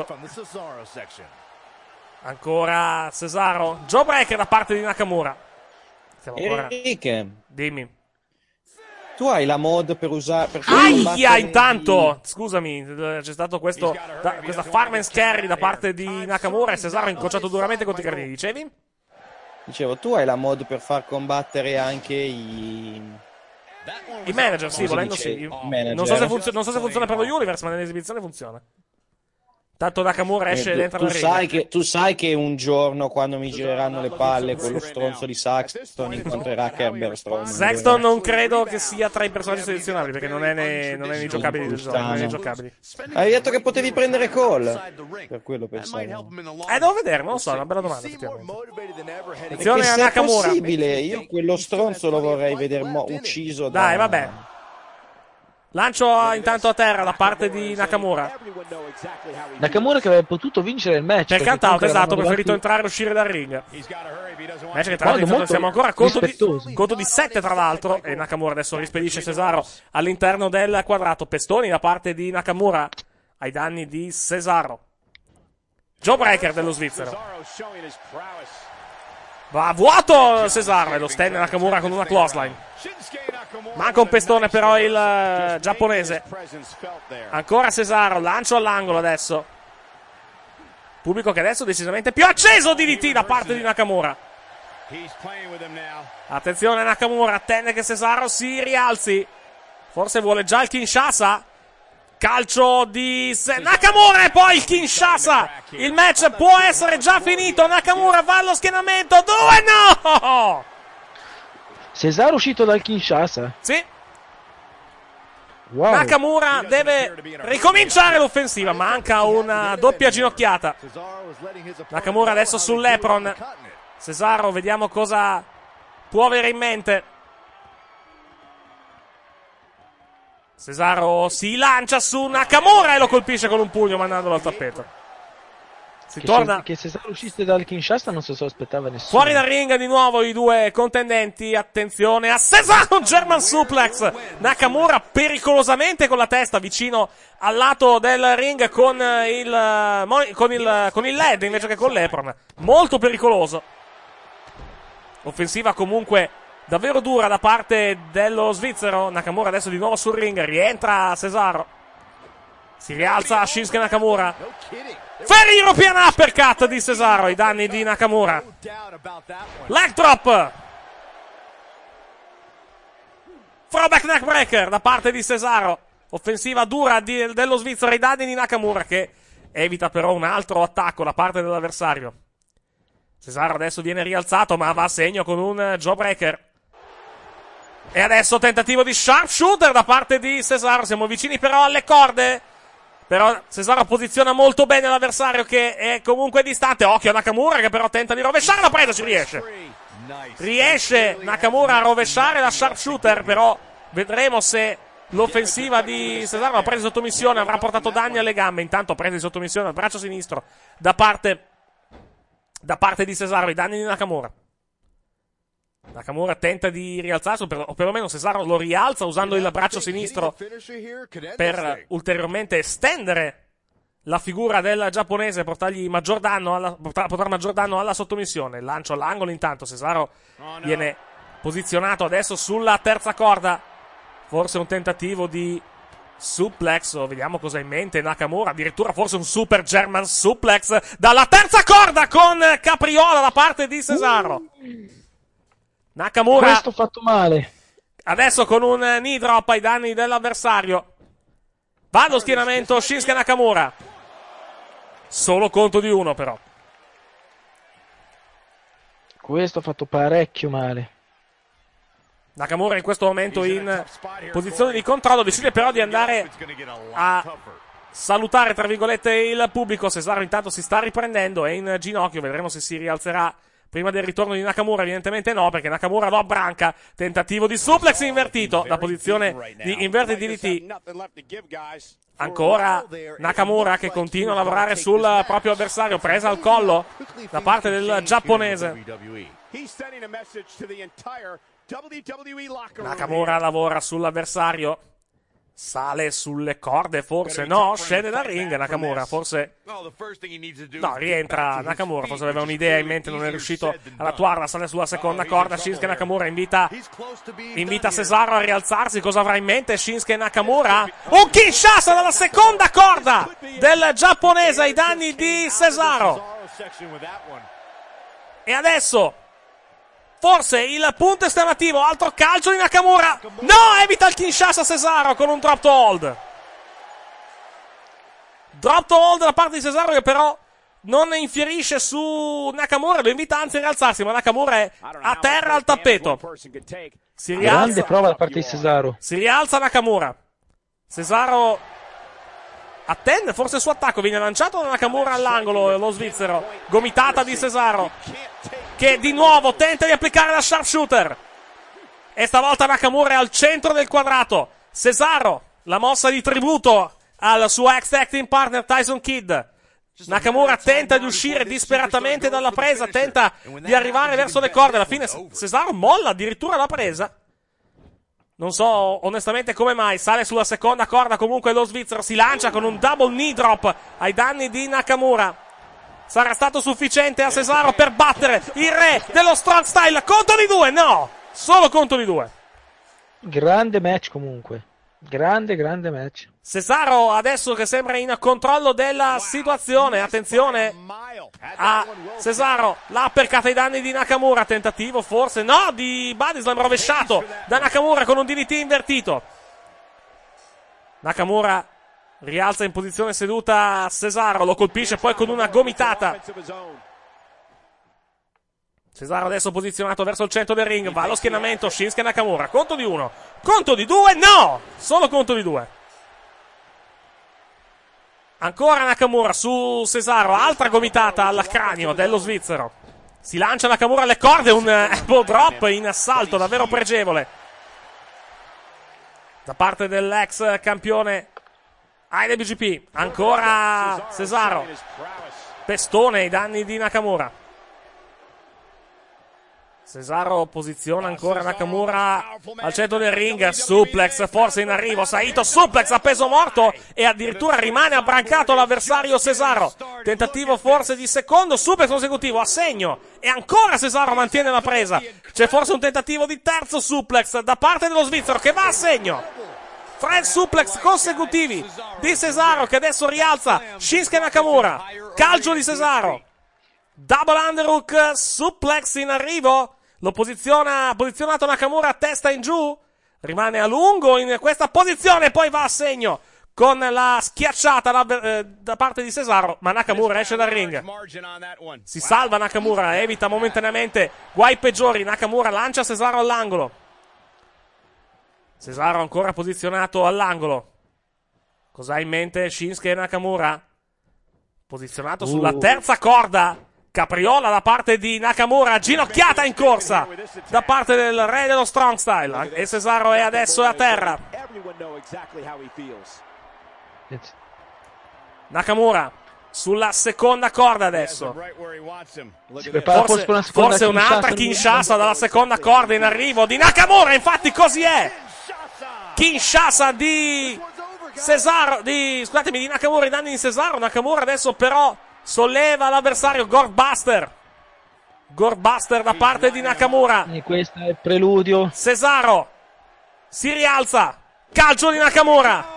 Ancora Cesaro. Jawbreaker da parte di Nakamura. Siamo ancora... Enrique, dimmi. tu hai la mod per usare... Per Aia, intanto! Scusami, c'è stato questo, da, questa Farman's Carry da parte di Nakamura e Cesaro ha incrociato duramente contro i cardini. Dicevi? Dicevo, tu hai la mod per far combattere anche i... I manager, sì, volendo sì. Non so, se funzio- non so se funziona per lo Universe, ma nell'esibizione funziona. Tanto Nakamura esce Eh, dentro tu, il tu ring. sai che, tu sai che un giorno, quando mi gireranno le palle con lo stronzo di Saxton, incontrerà Kerber Strowman. Saxton non credo che sia tra i personaggi selezionabili, perché non è nei, non è nei giocabili del gioco. Non è nei giocabili. Hai detto che potevi prendere Cole. Per quello pensavo. Eh, devo vedere, non lo so, è una bella domanda, effettivamente. Perché Attenzione a se è Nakamura. possibile, io quello stronzo lo vorrei vedere mo- ucciso da... Dai, vabbè. Lancio intanto a terra da parte di Nakamura. Nakamura che avrebbe potuto vincere il match. Per perché count out, comunque esatto, ha eravamo preferito davanti- entrare e uscire dal ring. Match che tra Quando l'altro molto siamo ancora a conto di, rispettosi. conto di sette tra l'altro. E Nakamura adesso rispedisce Cesaro all'interno del quadrato. Pestoni da parte di Nakamura ai danni di Cesaro. Jawbreaker dello svizzero. Va a vuoto Cesaro e lo stende Nakamura con una clothesline. Manca un pestone però il uh, giapponese. Ancora Cesaro, lancio all'angolo adesso. Pubblico che adesso è decisamente più acceso di D T da parte di Nakamura. Attenzione Nakamura, attende che Cesaro si rialzi. Forse vuole già il Kinshasa. Calcio di Se- Nakamura e poi il Kinshasa. Il match può essere già finito. Nakamura va allo schienamento. Due no! Cesaro uscito dal Kinshasa. Sì. Wow. Nakamura deve ricominciare l'offensiva. Manca una doppia ginocchiata. Nakamura adesso sull'Epron. Cesaro, vediamo cosa può avere in mente. Cesaro si lancia su Nakamura e lo colpisce con un pugno mandandolo al tappeto. Si che torna se, che Cesaro uscisse dal Kinshasa non se lo aspettava nessuno. fuori dal ring di nuovo i due contendenti. Attenzione a Cesaro, German suplex. Nakamura pericolosamente con la testa vicino al lato del ring con il con il, con il L E D invece che con l'Epron. Molto pericoloso. Offensiva comunque davvero dura da parte dello svizzero. Nakamura adesso di nuovo sul ring. Rientra Cesaro. Si rialza Shinsuke Nakamura. Ferry European Uppercut di Cesaro ai danni di Nakamura. Leg drop. Throwback neckbreaker da parte di Cesaro. Offensiva dura di, dello svizzero ai danni di Nakamura, che evita però un altro attacco da parte dell'avversario. Cesaro adesso viene rialzato ma va a segno con un jawbreaker. E adesso tentativo di sharpshooter da parte di Cesaro. Siamo vicini però alle corde. Però Cesaro posiziona molto bene l'avversario che è comunque distante. Occhio a Nakamura che però tenta di rovesciare la preda, ci riesce. Riesce Nakamura a rovesciare la sharpshooter, però vedremo se l'offensiva di Cesaro, la presa di sottomissione, avrà portato danni alle gambe. Intanto presa di sottomissione al braccio sinistro da parte, da parte di Cesaro, i danni di Nakamura. Nakamura tenta di rialzarsi, o, per, o perlomeno Cesaro lo rialza usando il braccio sinistro per ulteriormente estendere la figura del giapponese e portargli maggior danno alla, portare maggior danno alla sottomissione. Lancio all'angolo intanto, Cesaro viene posizionato adesso sulla terza corda. Forse un tentativo di suplex, o vediamo cosa ha in mente Nakamura, addirittura forse un super German suplex dalla terza corda con capriola da parte di Cesaro. Nakamura questo fatto male adesso con un knee drop ai danni dell'avversario. Va allo schienamento Shinsuke Nakamura, solo conto di uno però. Questo ha fatto parecchio male. Nakamura in questo momento in posizione di controllo, decide però di andare a salutare tra virgolette il pubblico. Cesaro intanto si sta riprendendo, è in ginocchio, vedremo se si rialzerà prima del ritorno di Nakamura. Evidentemente no, perché Nakamura lo abbranca. Tentativo di suplex invertito da posizione di inverted D D T. Ancora Nakamura che continua a lavorare sul proprio avversario, presa al collo da parte del giapponese. Nakamura lavora sull'avversario, sale sulle corde, forse no, scende dal ring Nakamura, forse no, rientra Nakamura, forse aveva un'idea in mente, non è riuscito ad attuarla, sale sulla seconda corda. Shinsuke Nakamura invita invita Cesaro a rialzarsi. Cosa avrà in mente Shinsuke Nakamura? Un Kinshasa dalla seconda corda del giapponese ai danni di Cesaro. E adesso forse il punto esclamativo, altro calcio di Nakamura. No, evita il Kinshasa Cesaro con un drop to hold. Drop to hold da parte di Cesaro che però non infierisce su Nakamura, lo invita anzi a rialzarsi, ma Nakamura è a terra al tappeto. Si rialza. Grande prova da parte di Cesaro. Si rialza Nakamura. Cesaro attende forse il suo attacco, viene lanciato da Nakamura all'angolo, lo svizzero. Gomitata di Cesaro, che di nuovo tenta di applicare la sharpshooter. E stavolta Nakamura è al centro del quadrato. Cesaro, la mossa di tributo al suo ex tag team partner Tyson Kidd. Nakamura tenta di uscire disperatamente dalla presa, tenta di arrivare verso le corde. Alla fine Cesaro molla addirittura la presa. Non so onestamente come mai. Sale sulla seconda corda comunque lo svizzero, si lancia con un double knee drop ai danni di Nakamura. sarà stato sufficiente a Cesaro per battere il re dello strong style. Conto di due, no, solo conto di due. Grande match comunque, grande grande match. Cesaro adesso che sembra in controllo della situazione. Attenzione a Cesaro, l'uppercut ai danni di Nakamura, tentativo forse, no, di Bodyslam rovesciato da Nakamura con un D D T invertito. Nakamura rialza in posizione seduta Cesaro, lo colpisce poi con una gomitata. Cesaro adesso posizionato verso il centro del ring, va allo schienamento Shinsuke Nakamura, conto di uno, conto di due, no, solo conto di due. Ancora Nakamura su Cesaro, altra gomitata al cranio dello svizzero. Si lancia Nakamura alle corde, un elbow drop in assalto davvero pregevole da parte dell'ex campione I W G P. Ancora Cesaro, pestone ai danni di Nakamura. Cesaro posiziona ancora Nakamura al centro del ring, suplex forse in arrivo, Saito suplex a peso morto e addirittura rimane abbrancato l'avversario Cesaro. Tentativo forse di secondo suplex consecutivo a segno e ancora Cesaro mantiene la presa. C'è forse un tentativo di terzo suplex da parte dello svizzero che va a segno. Tre suplex consecutivi di Cesaro che adesso rialza Shinsuke Nakamura. Calcio di Cesaro. Double underhook suplex in arrivo. Lo posiziona, posizionato Nakamura a testa in giù. Rimane a lungo in questa posizione. Poi va a segno con la schiacciata da, eh, da parte di Cesaro. Ma Nakamura esce dal ring. Si salva Nakamura. Evita momentaneamente guai peggiori. Nakamura lancia Cesaro all'angolo. Cesaro ancora posizionato all'angolo. Cos'ha in mente Shinsuke Nakamura? Posizionato uh. sulla terza corda. Capriola da parte di Nakamura, ginocchiata in corsa da parte del re dello strong style e Cesaro è adesso a terra. Nakamura sulla seconda corda adesso. Forse, forse un'altra Kinshasa dalla seconda corda in arrivo di Nakamura, infatti così è. Kinshasa di Cesaro, di, scusatemi, di Nakamura i danni di Cesaro. Nakamura adesso però solleva l'avversario, Gorebuster. Gorebuster da parte di Nakamura. E questo è il preludio. Cesaro si rialza. Calcio di Nakamura.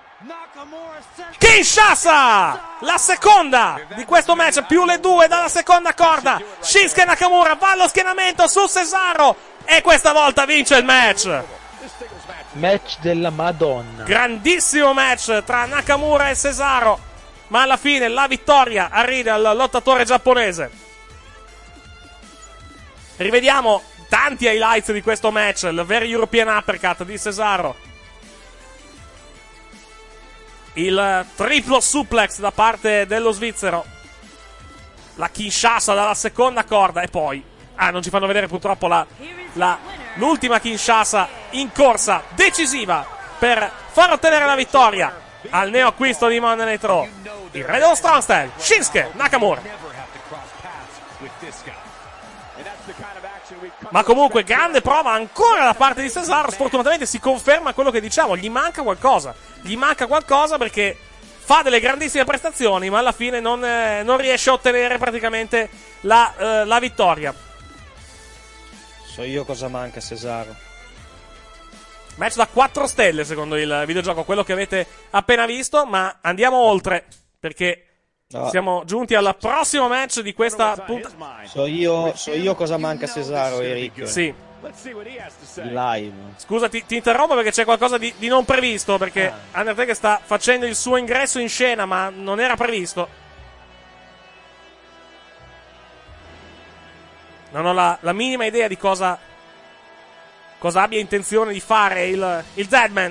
Kinshasa! La seconda di questo match, più le due dalla seconda corda. Shinsuke Nakamura va allo schienamento su Cesaro e questa volta vince il match. Match della Madonna. Grandissimo match tra Nakamura e Cesaro. Ma alla fine la vittoria arriva al lottatore giapponese. Rivediamo tanti highlights di questo match. Il vero European Uppercut di Cesaro. Il triplo suplex da parte dello svizzero. La Kinshasa dalla seconda corda. E poi, ah, non ci fanno vedere purtroppo la, la, l'ultima Kinshasa in corsa decisiva per far ottenere la vittoria al neoacquisto di Monday Night Raw, il re dello strong style, Shinsuke Nakamura. Ma comunque grande prova ancora da parte di Cesaro. Sfortunatamente si conferma quello che diciamo, gli manca qualcosa, gli manca qualcosa perché fa delle grandissime prestazioni ma alla fine non, eh, non riesce a ottenere praticamente la, eh, la vittoria. So io cosa manca a Cesaro. Match da quattro stelle secondo il videogioco, quello che avete appena visto, ma andiamo oltre, perché no. Siamo giunti al prossimo match di questa puntata. So io, so io cosa manca a Cesaro, Eric. Sì. Il live. Scusa, ti, ti interrompo perché c'è qualcosa di, di non previsto, perché ah. Undertaker sta facendo il suo ingresso in scena, ma non era previsto. Non ho la, la minima idea di cosa... cosa abbia intenzione di fare il, il Deadman.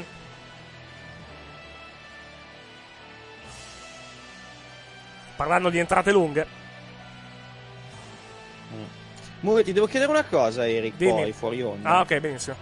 Parlando di entrate lunghe. Mure, ti devo chiedere una cosa, Eric. Dimmi. Poi fuori onda. Ah, ok, benissimo.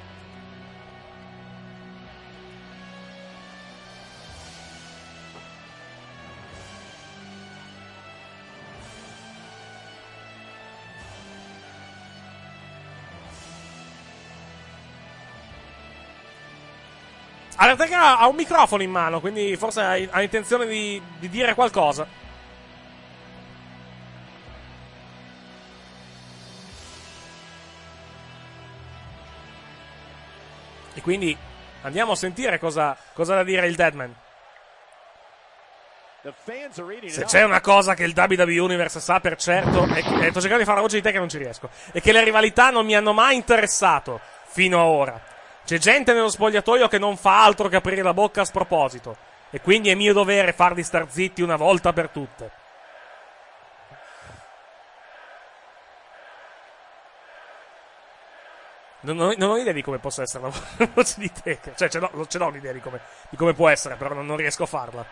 Undertaker ha un microfono in mano, quindi forse ha, ha intenzione di, di dire qualcosa. quindi andiamo a sentire cosa, cosa ha da dire il Deadman. Se c'è una cosa che il W W E Universe sa per certo, e sto cercando di fare la voce di te che non ci riesco, è che le rivalità non mi hanno mai interessato fino a ora. C'è gente nello spogliatoio che non fa altro che aprire la bocca a sproposito, e quindi è mio dovere farli star zitti una volta per tutte. Non ho, non ho idea di come possa essere la voce di te, cioè ce l'ho, ce l'ho un'idea di come, di come può essere, però non, non riesco a farla.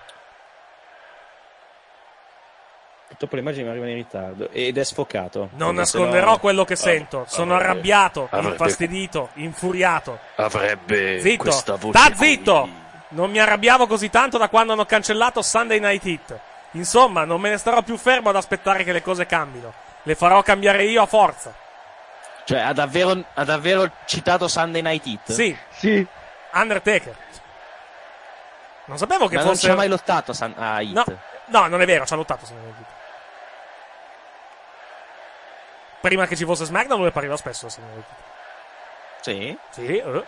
Dopo le immagini mi arrivano in ritardo ed è sfocato. Non nasconderò no... quello che sento. Sono avrebbe, arrabbiato, avrebbe, infastidito, infuriato. Avrebbe zitto, questa voce. sta zitto! Qui. Non mi arrabbiavo così tanto da quando hanno cancellato Sunday Night Heat. Insomma, non me ne starò più fermo ad aspettare che le cose cambino. Le farò cambiare io a forza. Cioè, ha davvero, ha davvero citato Sunday Night Heat? Sì. Sì. Undertaker. Non sapevo che Ma fosse... non ci ha mai lottato San... a Heat. No, no, non è vero, ci ha lottato Sunday Night Heat. Prima che ci fosse SmackDown lui appariva spesso. Sì? Sì. Uh.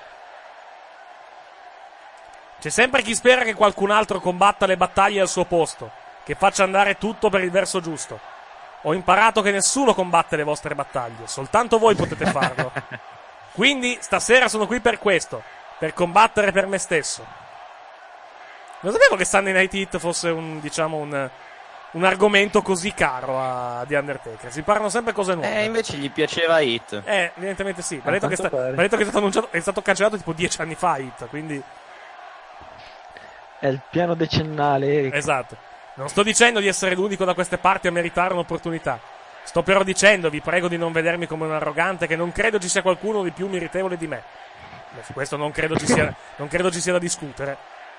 C'è sempre chi spera che qualcun altro combatta le battaglie al suo posto, che faccia andare tutto per il verso giusto. Ho imparato che nessuno combatte le vostre battaglie, soltanto voi potete farlo. Quindi stasera sono qui per questo, per combattere per me stesso. Non sapevo che Sunday Night Heat fosse un, diciamo, un... un argomento così caro a The Undertaker. Si parlano sempre cose nuove. Eh, invece gli piaceva Heat. Eh, evidentemente sì. Mi ha detto, che, sta, detto che è stato annunciato, è stato cancellato tipo dieci anni fa Heat, quindi... È il piano decennale, Eric. Esatto. Non sto dicendo di essere l'unico da queste parti a meritare un'opportunità. Sto però dicendo, vi prego di non vedermi come un arrogante, che non credo ci sia qualcuno di più meritevole di me. Beh, su questo non credo ci sia, non credo ci sia da discutere.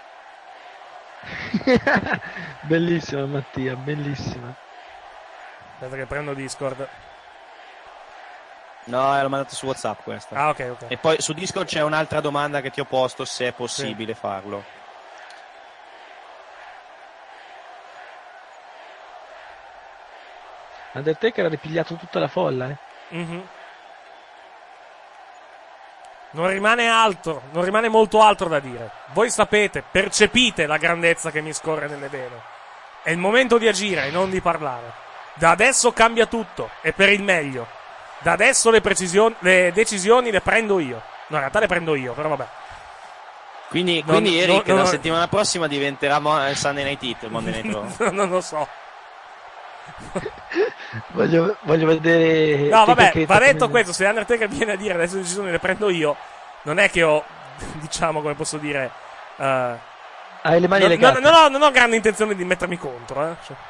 Bellissima Mattia, bellissima. Aspetta che prendo Discord. No, l'ho mandato su WhatsApp questa. Ah, ok, ok. E poi su Discord c'è un'altra domanda che ti ho posto, se è possibile sì. farlo. Undertaker ha ripigliato tutta la folla, eh. Mm-hmm. Non rimane altro, non rimane molto altro da dire. Voi sapete, percepite la grandezza che mi scorre nelle vene. È il momento di agire e non di parlare. Da adesso cambia tutto, e per il meglio. Da adesso le, precisioni, le decisioni le prendo io. No, in realtà le prendo io, però vabbè. Quindi, non, quindi Eric, non, la non, settimana prossima diventerà Mo- Sunday Night Heat, Monday Night Raw. Non lo so. voglio, voglio vedere. No, vabbè, va detto questo. Se Undertaker viene a dire adesso le decisioni le prendo io, non è che ho, diciamo, come posso dire, uh, hai le mani no, legate. No, no, no, non ho grande intenzione di mettermi contro, eh. Cioè.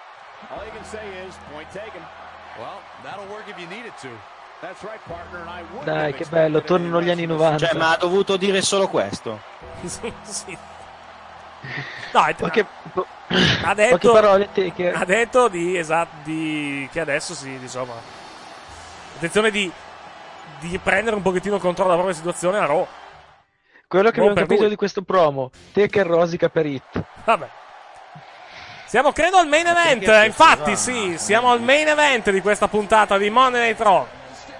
Dai, che bello, tornano gli anni novanta. Cioè, ma ha dovuto dire solo questo. Sì. No, Poche, ha detto, parole che... ha detto di, esatto, di che adesso si, diciamo, attenzione di, di prendere un pochettino il controllo della propria situazione a Raw. Quello che non abbiamo capito lui. Di questo promo, Taker rosica per Hit. Vabbè. Siamo credo al main event, infatti sì, siamo al main event di questa puntata di Monday Night Raw.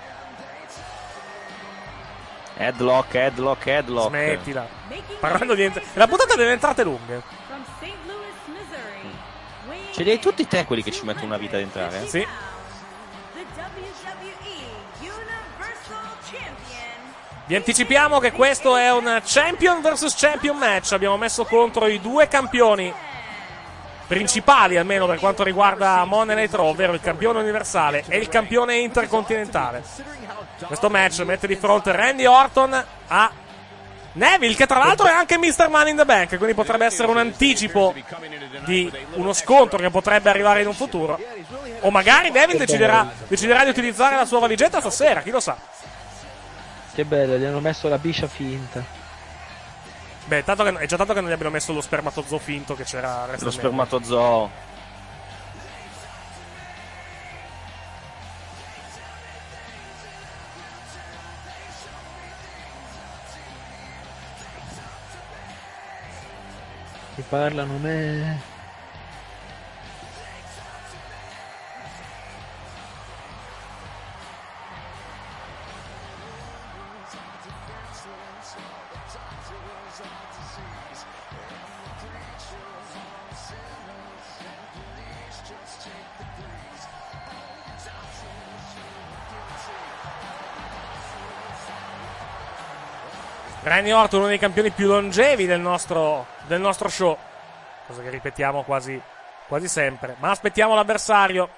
Headlock, headlock, headlock. Smettila. Parlando di ent- la puntata delle entrate lunghe. Ce li hai tutti te quelli che ci mettono una vita ad entrare? Eh? Sì. Vi anticipiamo che questo è un Champion versus Champion match. Abbiamo messo contro i due campioni principali, almeno per quanto riguarda Monday Night Raw, ovvero il campione universale e il campione intercontinentale. Questo match mette di fronte Randy Orton a Neville, che tra l'altro è anche mister Money in the Bank, quindi potrebbe essere un anticipo di uno scontro che potrebbe arrivare in un futuro. O magari Neville deciderà, deciderà di utilizzare la sua valigetta stasera, chi lo sa. Che bello, gli hanno messo la biscia finta. Beh, tanto che, è già tanto che non gli abbiano messo lo spermatozoo finto che c'era. Lo spermatozoo. Che parlano me. Randy Orton, uno dei campioni più longevi del nostro, del nostro show, cosa che ripetiamo quasi, quasi sempre, ma aspettiamo l'avversario.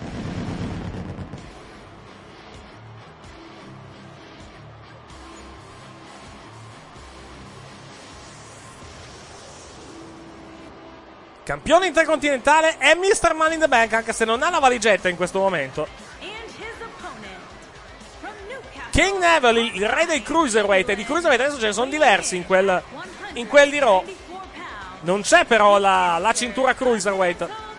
Campione intercontinentale è mister Money in the Bank, anche se non ha la valigetta in questo momento. King Neville, il re dei cruiserweight, e di cruiserweight adesso ce ne sono diversi in quel, in quel di Raw. Non c'è però la, la cintura cruiserweight.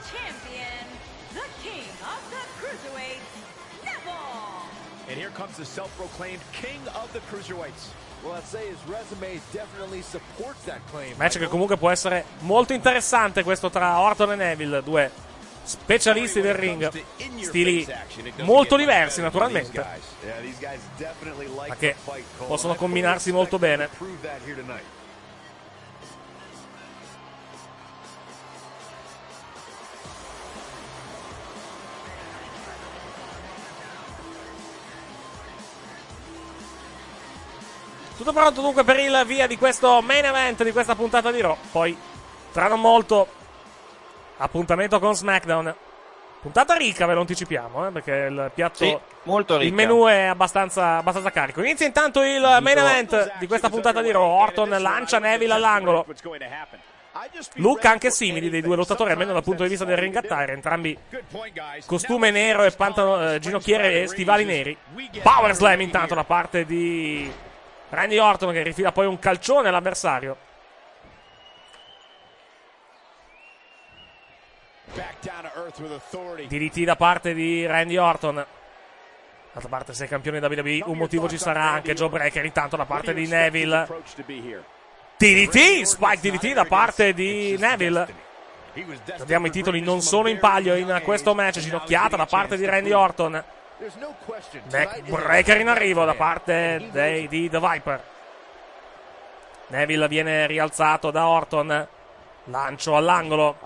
And here comes the self-proclaimed king of the cruiserweights. Well, I'd say his resume definitely supports that claim. Match che comunque può essere molto interessante, questo tra Orton e Neville, due specialisti del ring, stili molto diversi naturalmente, ma che possono combinarsi molto bene. Tutto pronto dunque per il via di questo main event, di questa puntata di Raw. Poi, tra non molto, appuntamento con SmackDown. Puntata ricca, ve lo anticipiamo, eh, perché il piatto, sì, molto ricca. Il menù è abbastanza, abbastanza carico. Inizia intanto il main event di questa puntata di Raw. Orton lancia Neville all'angolo. Look anche simili dei due lottatori, almeno dal punto di vista del ring attire. Entrambi costume nero e pantano, eh, ginocchiere e stivali neri. Power slam intanto da parte di Randy Orton, che rifila poi un calcione all'avversario. D D T da parte di Randy Orton. D'altra parte, se è campione W W E, un motivo ci sarà. Anche Joe Breaker intanto da parte di Neville. D D T, Spike D D T da parte di Neville. Vediamo, i titoli non sono in palio in questo match. Ginocchiata da parte di Randy Orton. Neckbreaker in arrivo da parte dei, di The Viper. Neville viene rialzato da Orton. Lancio all'angolo.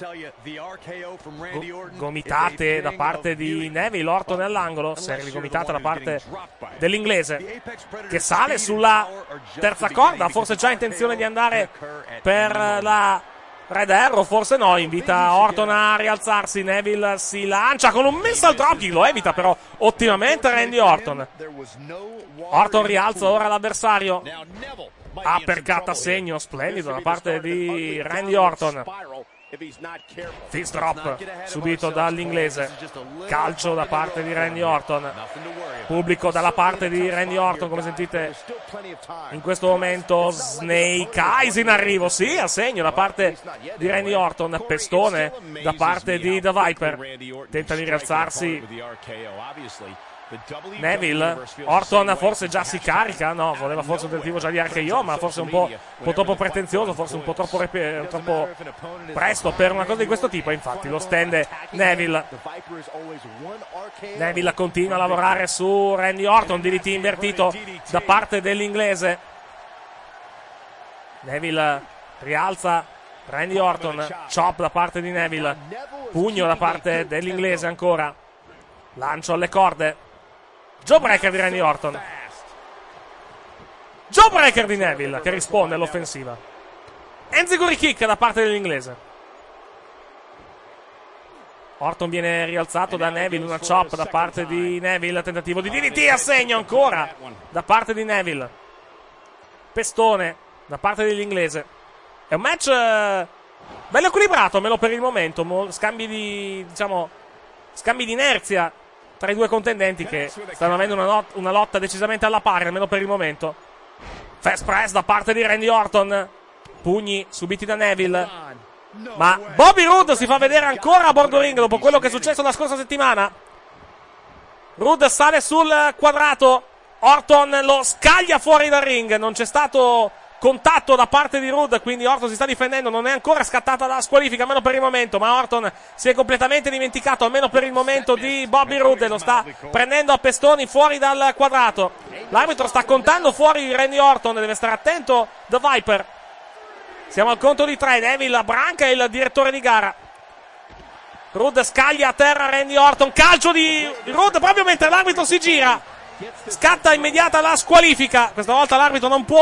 Gomitate da parte di Neville. Orton all'angolo. Serie di gomitate da parte dell'inglese, che sale sulla terza corda. Forse già intenzione di andare per la Red Arrow, forse no. Invita Orton a rialzarsi. Neville si lancia con un missile dropkick, lo evita però ottimamente Randy Orton. Orton rialza ora l'avversario. Uppercut a segno splendido da parte di Randy Orton. Fist drop subito dall'inglese. Calcio da parte di Randy Orton. Pubblico dalla parte di Randy Orton, come sentite in questo momento. Snake Eyes in arrivo, sì, a segno da parte di Randy Orton. Pestone da parte di The Viper. Tenta di rialzarsi Neville. Orton forse già si carica. No, voleva forse un tentativo già di R K O, ma forse un po', un po' troppo pretenzioso, forse un po' troppo, rep- troppo presto per una cosa di questo tipo. Infatti lo stende Neville. Neville continua a lavorare su Randy Orton. D D T invertito da parte dell'inglese. Neville rialza Randy Orton. Chop da parte di Neville. Pugno da parte dell'inglese ancora. Lancio alle corde. Joe Breaker di Randy Orton. Joe Breaker di Neville, che risponde all'offensiva. Enziguri kick da parte dell'inglese. Orton viene rialzato da Neville. Una chop da parte di Neville. Tentativo di D D T a segno ancora da parte di Neville. Pestone da parte dell'inglese. È un match eh, bello equilibrato, almeno per il momento. Mo- scambi di, diciamo, scambi di inerzia tra i due contendenti, che stanno avendo una, not- una lotta decisamente alla pari, almeno per il momento. Fast press da parte di Randy Orton. Pugni subiti da Neville. Ma Bobby Roode si fa vedere ancora a bordo ring dopo quello che è successo la scorsa settimana. Roode sale sul quadrato. Orton lo scaglia fuori dal ring. Non c'è stato contatto da parte di Roode, quindi Orton si sta difendendo. Non è ancora scattata la squalifica, almeno per il momento, ma Orton si è completamente dimenticato, almeno per il momento, di Bobby Roode. Lo sta prendendo a pestoni fuori dal quadrato. L'arbitro sta contando fuori Randy Orton, deve stare attento The Viper. Siamo al conto di tre. Neville branca il direttore di gara. Roode scaglia a terra Randy Orton. Calcio di Roode proprio mentre l'arbitro si gira. Scatta immediata la squalifica. Questa volta l'arbitro non può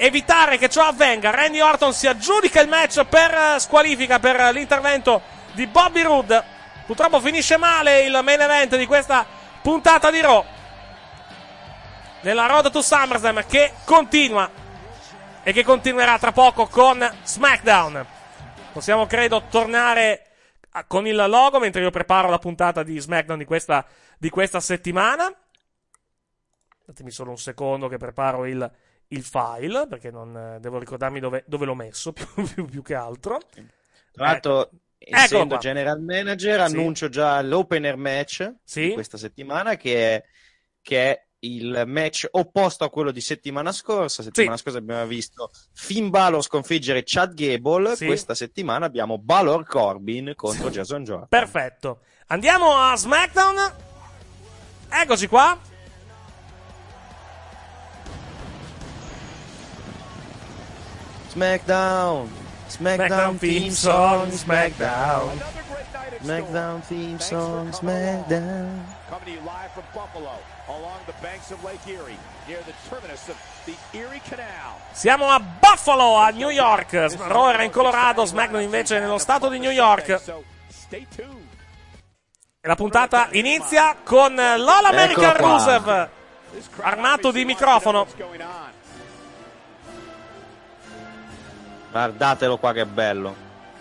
evitare che ciò avvenga, Randy Orton si aggiudica il match per squalifica per l'intervento di Bobby Roode. Purtroppo finisce male il main event di questa puntata di Raw nella Road to SummerSlam, che continua e che continuerà tra poco con SmackDown. Possiamo credo tornare a, con il logo mentre io preparo la puntata di SmackDown di questa, di questa settimana. Datemi solo un secondo che preparo il, il file, perché non devo ricordarmi dove, dove l'ho messo più, più, più che altro. Tra l'altro, eh, essendo general manager, sì. annuncio già l'opener match sì. di questa settimana, che è, che è il match opposto a quello di settimana scorsa. Settimana sì. scorsa abbiamo visto Finn Balor sconfiggere Chad Gable, sì. questa settimana abbiamo Balor Corbin contro sì. Jason Jordan. Perfetto. Andiamo a SmackDown. Eccoci qua. SmackDown. SmackDown, SmackDown theme song, SmackDown. SmackDown theme song, SmackDown. Coming to you live from Buffalo, along the banks of Lake Erie, near the terminus of the Erie Canal. Siamo a Buffalo, a New York. Raw era in Colorado, SmackDown invece nello stato di New York. E la puntata inizia con l'All American Rusev armato di microfono. Guardatelo qua che bello.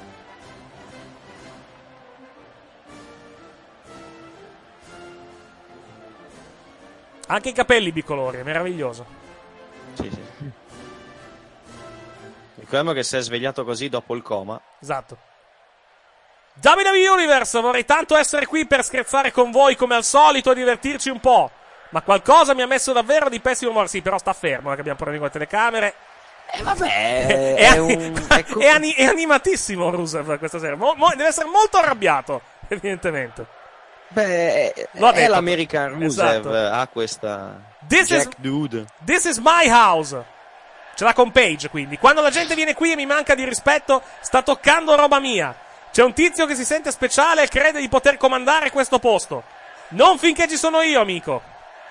Anche i capelli bicolori, è meraviglioso. Sì, sì. Ricordiamo che si è svegliato così dopo il coma. Esatto. W W E Universe, vorrei tanto essere qui per scherzare con voi come al solito e divertirci un po'. Ma qualcosa mi ha messo davvero di pessimo umore. Sì, però sta fermo, che abbiamo problemi con le telecamere. Eh vabbè, è, è, un, ecco. è, ani- è animatissimo Rusev questa sera. Mo- mo- deve essere molto arrabbiato, evidentemente. Beh, è, è l'American Rusev, esatto. Ha questa this Jack is, Dude. This is my house. Ce l'ha con Page, quindi. Quando la gente viene qui e mi manca di rispetto, sta toccando roba mia. C'è un tizio che si sente speciale e crede di poter comandare questo posto. Non finché ci sono io, amico.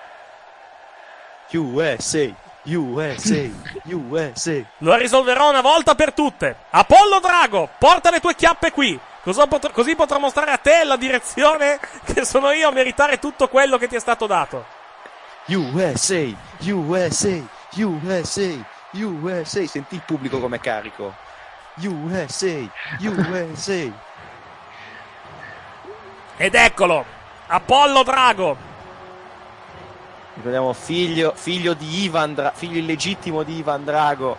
U S A. U S A, U S A. Lo risolverò una volta per tutte. Apollo Drago, porta le tue chiappe qui. Così potrò, così potrò mostrare a te la direzione che sono io a meritare tutto quello che ti è stato dato. U S A, U S A, U S A, U S A. Senti il pubblico come carico. U S A, U S A. Ed eccolo, Apollo Drago. Ricordiamo figlio, figlio di Ivan Dra- figlio illegittimo di Ivan Drago.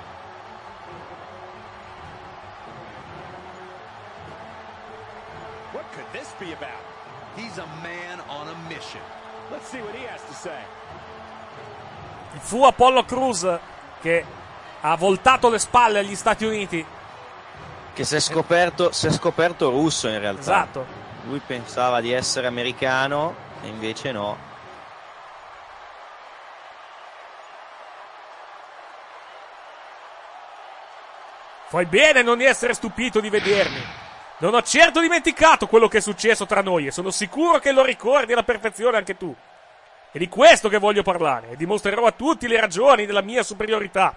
What could this be about? He's a man on a mission. Let's see what he has to say. Fu Apollo Crews che ha voltato le spalle agli Stati Uniti. Che si è scoperto, si è scoperto russo in realtà. Esatto. Lui pensava di essere americano e invece no. Fai bene a non essere stupito di vedermi. Non ho certo dimenticato quello che è successo tra noi e sono sicuro che lo ricordi alla perfezione anche tu. È di questo che voglio parlare e dimostrerò a tutti le ragioni della mia superiorità.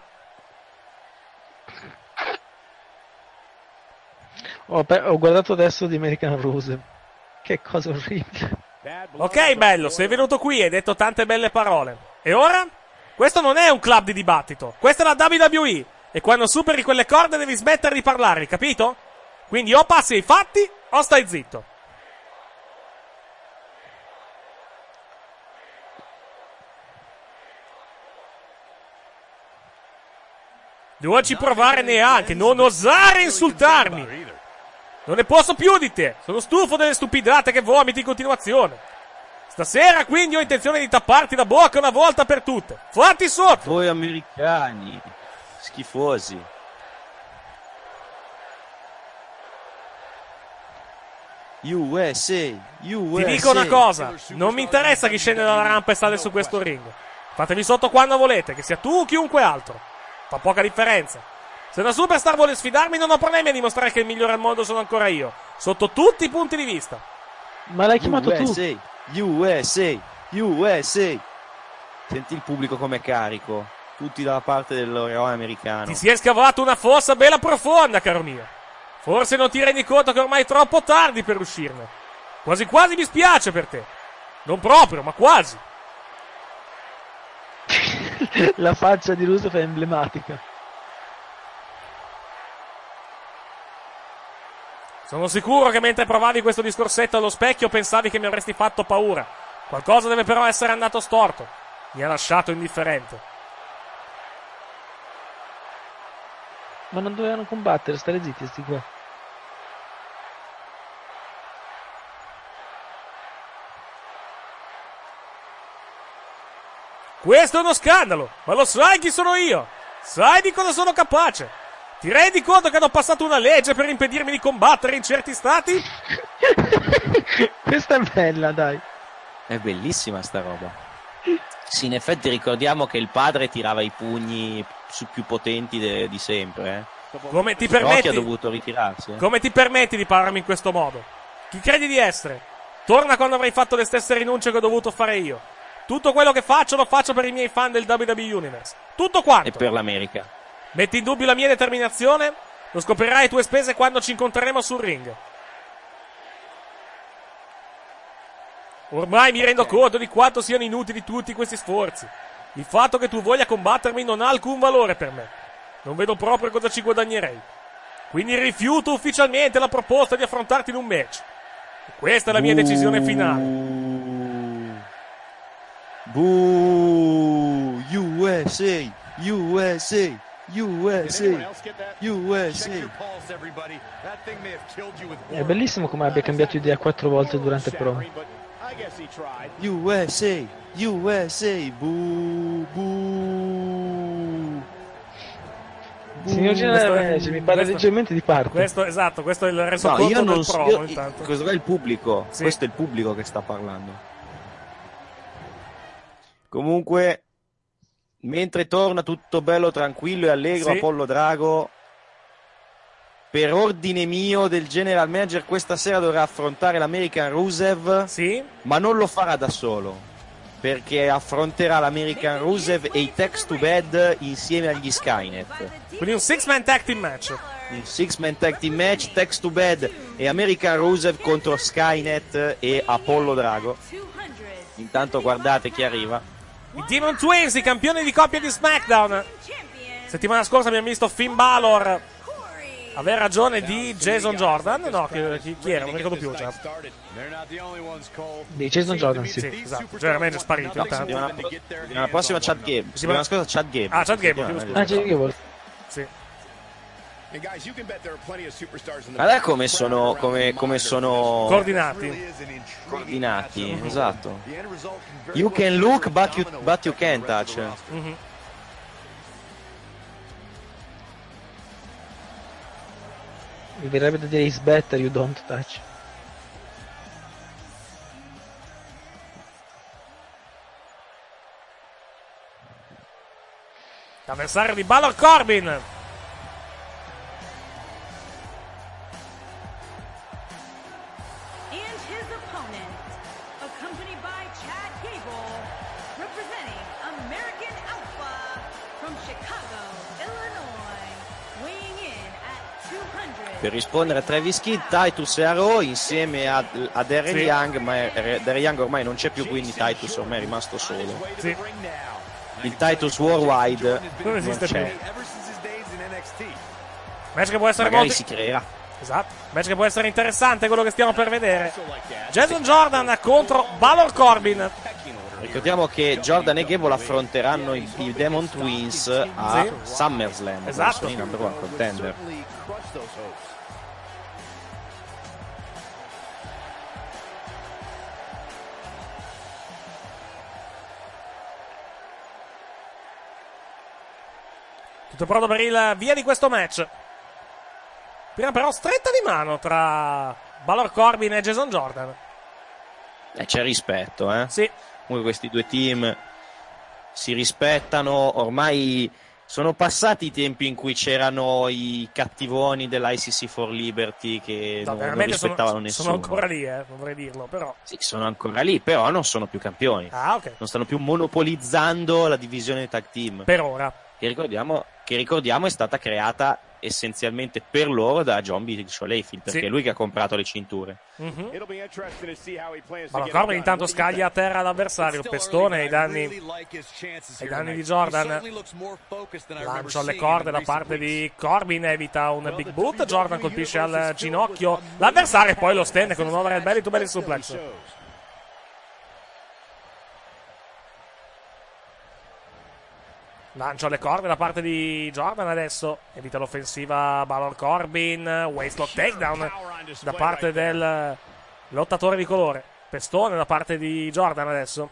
Ho, per- ho guardato adesso di American Rusev. Che cosa orribile. Ok, bello, sei venuto qui e hai detto tante belle parole. E ora? Questo non è un club di dibattito. Questa è la W W E. E quando superi quelle corde devi smettere di parlare, capito? Quindi o passi ai fatti o stai zitto. Non ci provare neanche, non osare insultarmi. Non ne posso più di te. Sono stufo delle stupidate che vomiti in continuazione. Stasera quindi ho intenzione di tapparti la bocca una volta per tutte. Fatti sotto. Voi americani schifosi. U S A, U S A. Ti dico una cosa, non mi interessa chi scende dalla rampa e sale su questo ring. Fatemi sotto quando volete, che sia tu o chiunque altro. Fa poca differenza. Se una superstar vuole sfidarmi non ho problemi a dimostrare che il migliore al mondo sono ancora io, sotto tutti i punti di vista. Ma l'hai chiamato U S A, tu? U S A, U S A. Senti il pubblico come carico. tutti dalla parte dell'eroe americano. Ti si è scavato una fossa bella profonda, caro mio. Forse non ti rendi conto che ormai è troppo tardi per uscirne. Quasi quasi mi spiace per te. Non proprio, ma quasi. La faccia di Rusev è emblematica. Sono sicuro che mentre provavi questo discorsetto allo specchio pensavi che mi avresti fatto paura. Qualcosa deve però essere andato storto. Mi ha lasciato indifferente. Ma non dovevano combattere, stare zitti sti qua. Questo è uno scandalo, ma lo sai chi sono io? Sai di cosa sono capace? Ti rendi conto che hanno passato una legge per impedirmi di combattere in certi stati? Questa è bella, dai. È bellissima sta roba. Sì, in effetti ricordiamo che il padre tirava i pugni su più potenti de- di sempre. Eh. Come ti permetti? Rocky ha dovuto ritirarsi. Eh. Come ti permetti di parlarmi in questo modo? Chi credi di essere? Torna quando avrai fatto le stesse rinunce che ho dovuto fare io. Tutto quello che faccio lo faccio per i miei fan del W W E Universe. Tutto quanto. E per l'America. Metti in dubbio la mia determinazione? Lo scoprirai a tue spese quando ci incontreremo sul ring. Ormai mi rendo conto di quanto siano inutili tutti questi sforzi. Il fatto che tu voglia combattermi non ha alcun valore per me. Non vedo proprio cosa ci guadagnerei. Quindi rifiuto ufficialmente la proposta di affrontarti in un match. E questa è la mia decisione finale. Boo! U S A! U S A! U S A! U S A! È bellissimo come abbia cambiato idea quattro volte durante il promo. U S A! U S A! Boo! Boo! Signor generale, mi pare questo, leggermente di parte. Questo, esatto, questo è il resoconto no, io non del so, promo. io, Intanto. Questo è il pubblico. Sì. Questo è il pubblico che sta parlando. Comunque, mentre torna tutto bello, tranquillo e allegro, sì. Apollo Drago, per ordine mio del general manager, questa sera dovrà affrontare l'American Rusev, sì. ma non lo farà da solo, perché affronterà l'American Rusev e i Tex to Bad insieme agli Skynet. Quindi un six-man tag team match. Un six-man tag team match, Tex to Bad e American Rusev contro Skynet e Apollo Drago. Intanto guardate chi arriva. I Demon Twins, i campioni di coppia di SmackDown. Settimana scorsa abbiamo visto Finn Balor avere ragione di Jason Jordan. No, chi, chi era? Non mi ricordo più già. Di Jason Jordan, sì. Sì, esatto. Generalmente è sparito. No, intanto. settimana, la prossima Chad Gable. Settimana scorsa Chad Gable. Ah, Chad Gable. Più, ah, Chad Gable. Sì. Guarda come sono, come, come sono coordinati. Coordinati, esatto. You can look, but you, but you can't touch. Mm-hmm. Mi verrebbe da dire is better you don't touch. L'avversario di Balor, Corbin. Per rispondere a Travis Kidd, Titus e Raw insieme a, a Darren sì. Young, ma è, Darren Young ormai non c'è più, quindi Titus ormai è rimasto solo. Sì. Il Titus Worldwide non esiste non più. Match che può essere magari molto... si creerà. Esatto, match che può essere interessante, quello che stiamo per vedere. Jason Jordan contro Balor Corbin. Ricordiamo che Jordan e Gable affronteranno i, i Demon Twins a sì. SummerSlam. Esatto. Sono i number one contender. Tutto pronto per il via di questo match. Prima però stretta di mano tra Balor Corbin e Jason Jordan. Eh, c'è rispetto, eh? Sì. Comunque questi due team si rispettano, ormai sono passati i tempi in cui c'erano i cattivoni dell'I C C for Liberty che no, non, non rispettavano sono, nessuno. Sono ancora lì, eh, vorrei dirlo, però. Sì, sono ancora lì, però non sono più campioni. Ah, ok. Non stanno più monopolizzando la divisione tag team. Per ora. Che ricordiamo, che ricordiamo è stata creata essenzialmente per loro da John B. Layfield, perché sì. è lui che ha comprato le cinture. Mm-hmm. Balor Corbin intanto scaglia a terra l'avversario, pestone ai danni, ai danni di Jordan. Lancio alle corde da parte di Corbin, evita un big boot, Jordan colpisce al ginocchio l'avversario e poi lo stende con un overhead belly to belly suplex. Lancio alle corde da parte di Jordan adesso, evita l'offensiva Balor Corbin, waistlock takedown da parte del lottatore di colore, pestone da parte di Jordan adesso.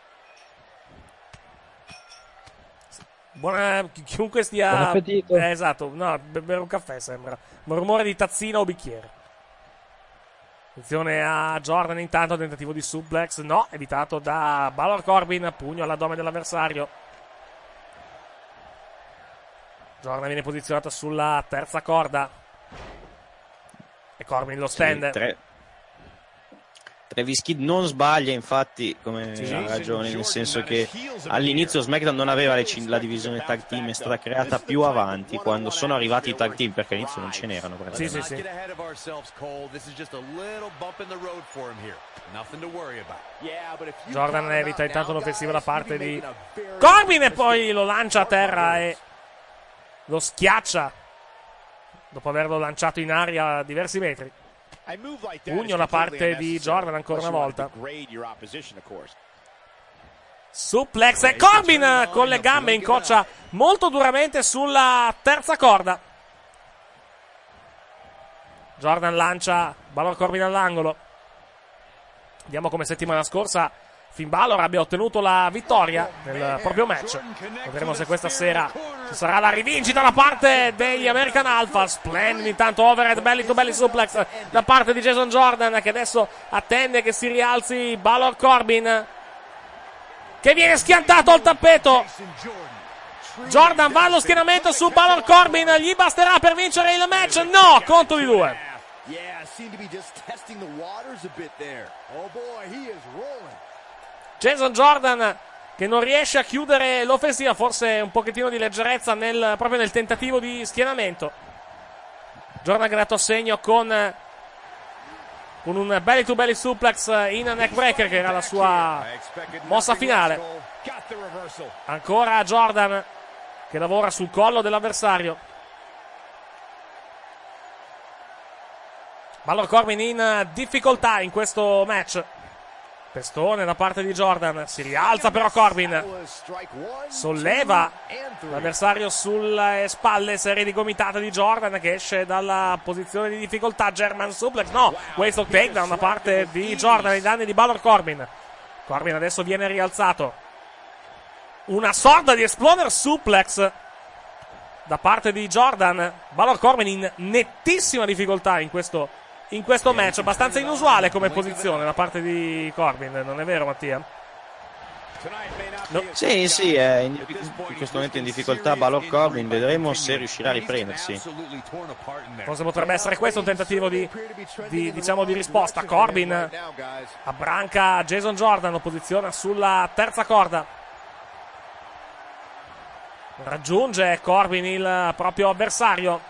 Buona, chiunque stia... Buon appetito. Eh, esatto, no, bere un caffè sembra, un rumore di tazzina o bicchiere. Attenzione a Jordan intanto, tentativo di suplex, no, evitato da Balor Corbin, pugno all'addome dell'avversario. Jordan viene posizionata sulla terza corda e Corbin lo stende. Sì, tre... Travis Kidd non sbaglia, infatti, come sì, ha sì, ragione, sì. nel senso che all'inizio SmackDown non aveva le c- la divisione tag team, è stata creata più avanti quando sono arrivati i tag team, perché all'inizio non ce n'erano. Sì, sì, sì. Jordan evita intanto l'offensiva da parte di Corbin e poi lo lancia a terra e lo schiaccia dopo averlo lanciato in aria diversi metri. Pugno da parte di Jordan ancora una volta. Suplex e Corbin con le gambe incoccia molto duramente sulla terza corda. Jordan lancia Balor Corbin all'angolo. Vediamo come settimana scorsa Finn Balor abbia ottenuto la vittoria nel proprio match. Vedremo se questa sera ci sarà la rivincita da parte degli American Alpha. Splendido intanto overhead belly to belly suplex da parte di Jason Jordan, che adesso attende che si rialzi Balor Corbin, che viene schiantato al tappeto. Jordan va allo schienamento su Balor Corbin, gli basterà per vincere il match? No, conto di due. Jason Jordan che non riesce a chiudere l'offensiva, forse un pochettino di leggerezza nel, proprio nel tentativo di schienamento. Jordan che ha dato segno con, con un belly to belly suplex in neckbreaker, che era la sua mossa finale. Ancora Jordan che lavora sul collo dell'avversario. Balor Corbin in difficoltà in questo match. Pestone da parte di Jordan, si rialza però Corbin, solleva l'avversario sulle spalle, serie di gomitate di Jordan che esce dalla posizione di difficoltà. German suplex, no, waistlock takedown da parte di Jordan ai danni di Balor Corbin. Corbin adesso viene rialzato, una sorta di exploder suplex da parte di Jordan. Balor Corbin in nettissima difficoltà in questo In questo match, abbastanza inusuale come posizione da parte di Corbin, non è vero Mattia? No. Sì, sì, è in, in questo momento in difficoltà Balor Corbin, vedremo se riuscirà a riprendersi. Forse potrebbe essere questo un tentativo di, di, diciamo, di risposta. Corbin abbranca Jason Jordan, lo posiziona sulla terza corda. Raggiunge Corbin il proprio avversario.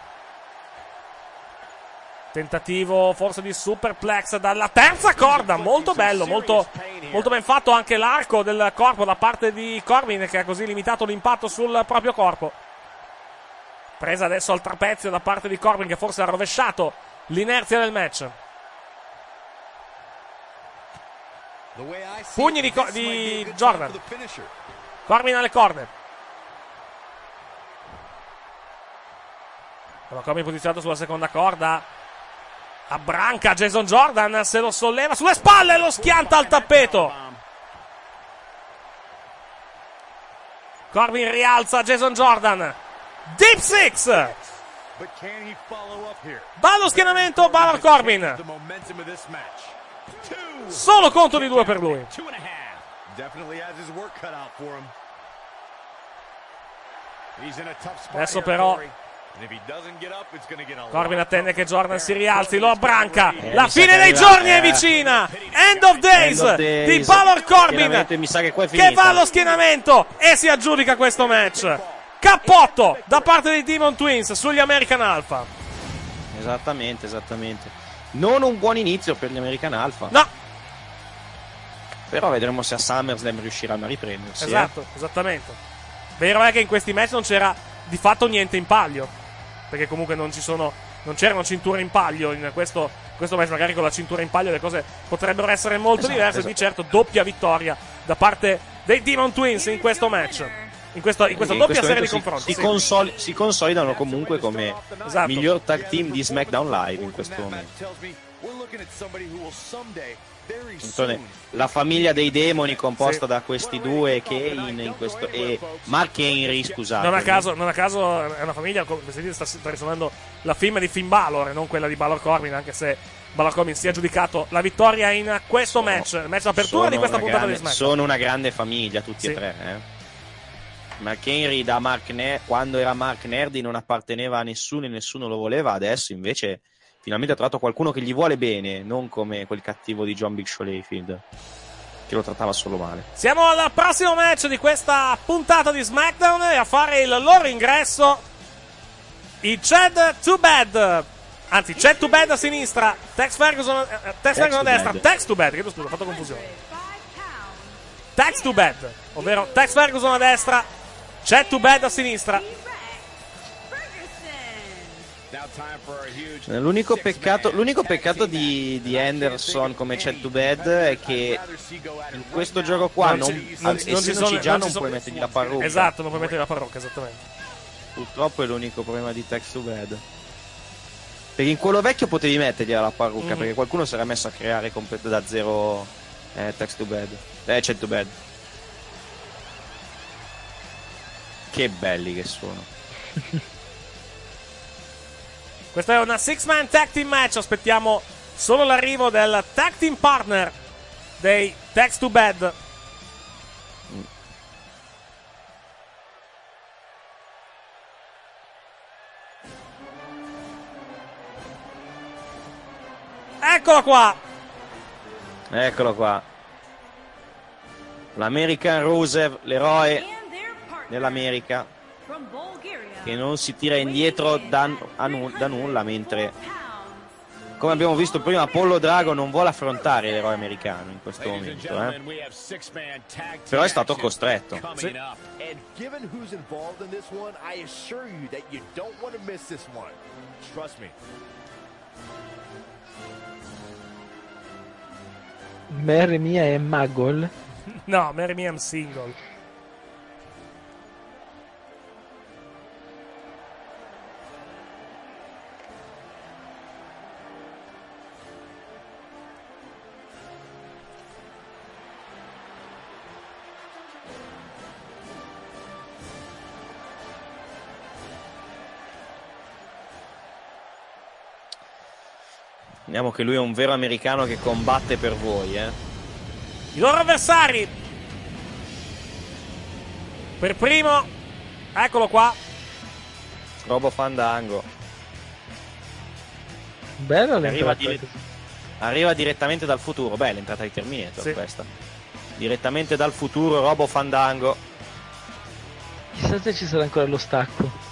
Tentativo forse di superplex dalla terza corda, molto bello, molto, molto ben fatto anche l'arco del corpo da parte di Corbin, che ha così limitato l'impatto sul proprio corpo. Presa adesso al trapezio da parte di Corbin, che forse ha rovesciato l'inerzia del match. Pugni di, di Jordan. Corbin alle corde. Corbin posizionato sulla seconda corda. Abbranca Jason Jordan, se lo solleva sulle spalle e lo schianta al tappeto. Corbin rialza Jason Jordan. Deep Six. Va allo schienamento Balor Corbin. Solo conto di due per lui. Adesso però Corbin attende che Jordan si rialzi, lo abbranca, eh, la fine dei giorni è vicina, end of days, End of days. di Balor Corbin Mi sa che, qua è che va allo schienamento e si aggiudica questo match. Cappotto da parte dei Demon Twins sugli American Alpha. Esattamente, esattamente. Non un buon inizio per gli American Alpha. No. Però vedremo se a SummerSlam riusciranno a riprendersi. Esatto, eh. esattamente. Vero è che in questi match non c'era di fatto niente in palio, perché comunque non ci sono, non c'erano cinture in palio in questo, questo match. Magari con la cintura in palio le cose potrebbero essere molto esatto, diverse. esatto. Di certo doppia vittoria da parte dei Demon Twins in questo match, in, questo, in questa in doppia questo serie di si, confronti. si, sì. consoli, si consolidano comunque come esatto. miglior tag team di SmackDown Live in questo momento. La famiglia dei demoni composta sì. da questi due, Kane in questo, e Mark Henry, scusate. Non a caso, non a caso è una famiglia, come sentite, sta, sta risuonando la firma di Finn Balor e non quella di Balor Corbin, anche se Balor Corbin si è aggiudicato la vittoria in questo sono, match, il match d'apertura di questa puntata grande, di SmackDown. Sono una grande famiglia tutti sì. e tre, eh. Mark Henry da Mark Ner- quando era Mark Nerdy non apparteneva a nessuno e nessuno lo voleva, adesso invece finalmente ha trovato qualcuno che gli vuole bene, non come quel cattivo di John Big Show Layfield che lo trattava solo male. Siamo al prossimo match di questa puntata di SmackDown e a fare il loro ingresso i Chad Too Bad, anzi Chad Too Bad a sinistra, Tex Ferguson, eh, Tex Ferguson a destra, Tex Too Bad, chiedo scusa, ho fatto confusione. Tex Too Bad, ovvero Tex Ferguson a destra, Chad Too Bad a sinistra. L'unico peccato, l'unico peccato di, di Anderson come Chad Too Bad è che in questo gioco qua, non, ci, non, non, non ci sono, già, non, non ci puoi sono, mettergli la parrucca. Esatto, non puoi mettere la parrucca, esattamente. Purtroppo è l'unico problema di Tex Too Bad. Perché in quello vecchio potevi mettergli la parrucca, mm. perché qualcuno si era messo a creare completo da zero eh, Tex Too Bad. Eh, Chad Too Bad. Che belli che sono. Questa è una six man tag team match. Aspettiamo solo l'arrivo del tag team partner dei Tex Too Bad. Mm. Eccolo qua. Eccolo qua. L'American Rusev, l'eroe dell'America, che non si tira indietro da, nu- da nulla, mentre, come abbiamo visto prima, Apollo Drago non vuole affrontare l'eroe americano in questo momento, eh. Però è stato costretto. Sì. Mary mia è Magol? No, Mary Mia Single. Vediamo che lui è un vero americano che combatte per voi, eh. I loro avversari. Per primo, eccolo qua, Robo Fandango. Bello arriva, l'entrata. dire- arriva direttamente dal futuro. Beh, l'entrata di Terminator, sì. questa. Direttamente dal futuro, Robo Fandango. Chissà se ci sarà ancora lo stacco.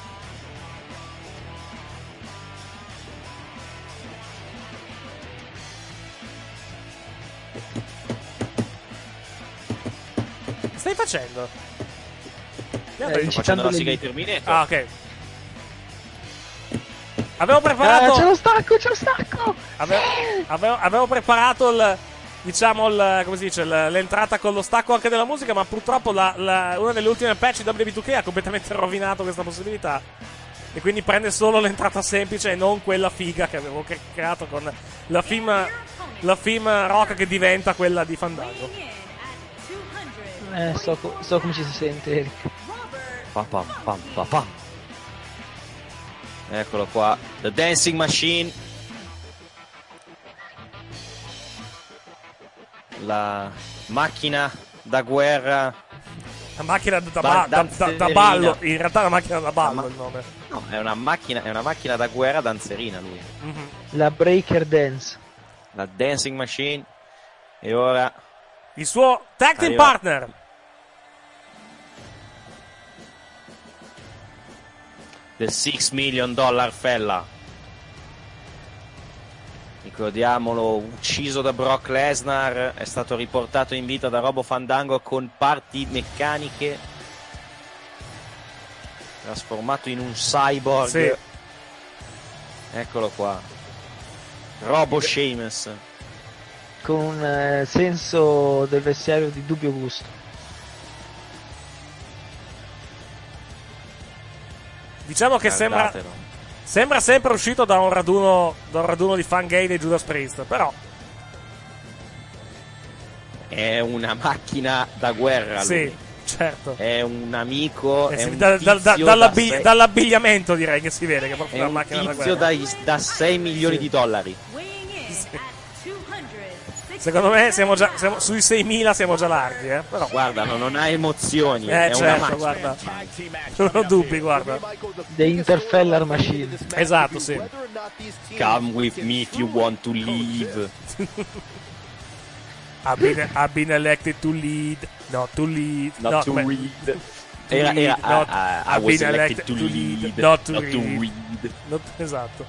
Che stai facendo? Eh, Sto facendo la sigla di Terminator. Ah, ok. Avevo preparato. Ah, c'è lo stacco, c'è lo stacco! Avevo, avevo, avevo preparato il. Diciamo il. Come si dice? il- l'entrata con lo stacco anche della musica, ma purtroppo la, la- una delle ultime patch di W W E due K ha completamente rovinato questa possibilità. E quindi prende solo l'entrata semplice e non quella figa che avevo cre- creato con la film. La film rock che diventa quella di Fandango. Eh, so, co- so come ci si sente, Eric. Pa, pa, pa, pa, pa. Eccolo qua, The Dancing Machine. La macchina da guerra La macchina da, Ba- ba- da, da, da ballo, in realtà è una macchina da ballo Ma- il nome. No, è una macchina, è una macchina da guerra danzerina lui. Mm-hmm. La Breaker Dance. La Dancing Machine. E ora Il suo tag team Arriva. partner. The six million dollar fella. Ricordiamolo, ucciso da Brock Lesnar, è stato riportato in vita da Robo Fandango con parti meccaniche, trasformato in un cyborg. Sì. Eccolo qua, Robo Sheamus. Con un eh, senso del vestiario di dubbio gusto. Diciamo che sembra, Guardatelo. sembra sempre uscito da un raduno, da un raduno di fan gay dei Judas Priest, però È una macchina da guerra lui. sì, certo. È un amico, Eh è sì, un da- da- da- tizio dall'abbi- da sei- dall'abbigliamento direi che si vede che è proprio è una un macchina da tizio guerra. da, da sei milioni Sì. di dollari. Secondo me siamo già siamo, sui seimila siamo già larghi, eh? Però Guarda, no, non ha emozioni, eh è una certo, macchina. guarda. Non ho dubbi, guarda. The Interfellar Machine. Esatto, sì. Come with me if you want to leave. I've been, I've been elected to lead, not to lead. Not no, to come- read. to Era, lead, era, not- I, I, I I've was been elected to lead, not to not to read. read. Not- esatto.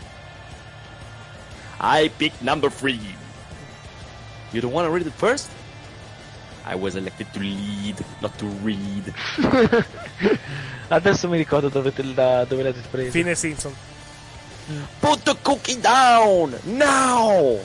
I picked number three. You don't want to read it first? I was elected to lead, not to read. Adesso mi ricordo dove, te la, dove l'avete preso. Fine Simpson. Put the cookie down, now!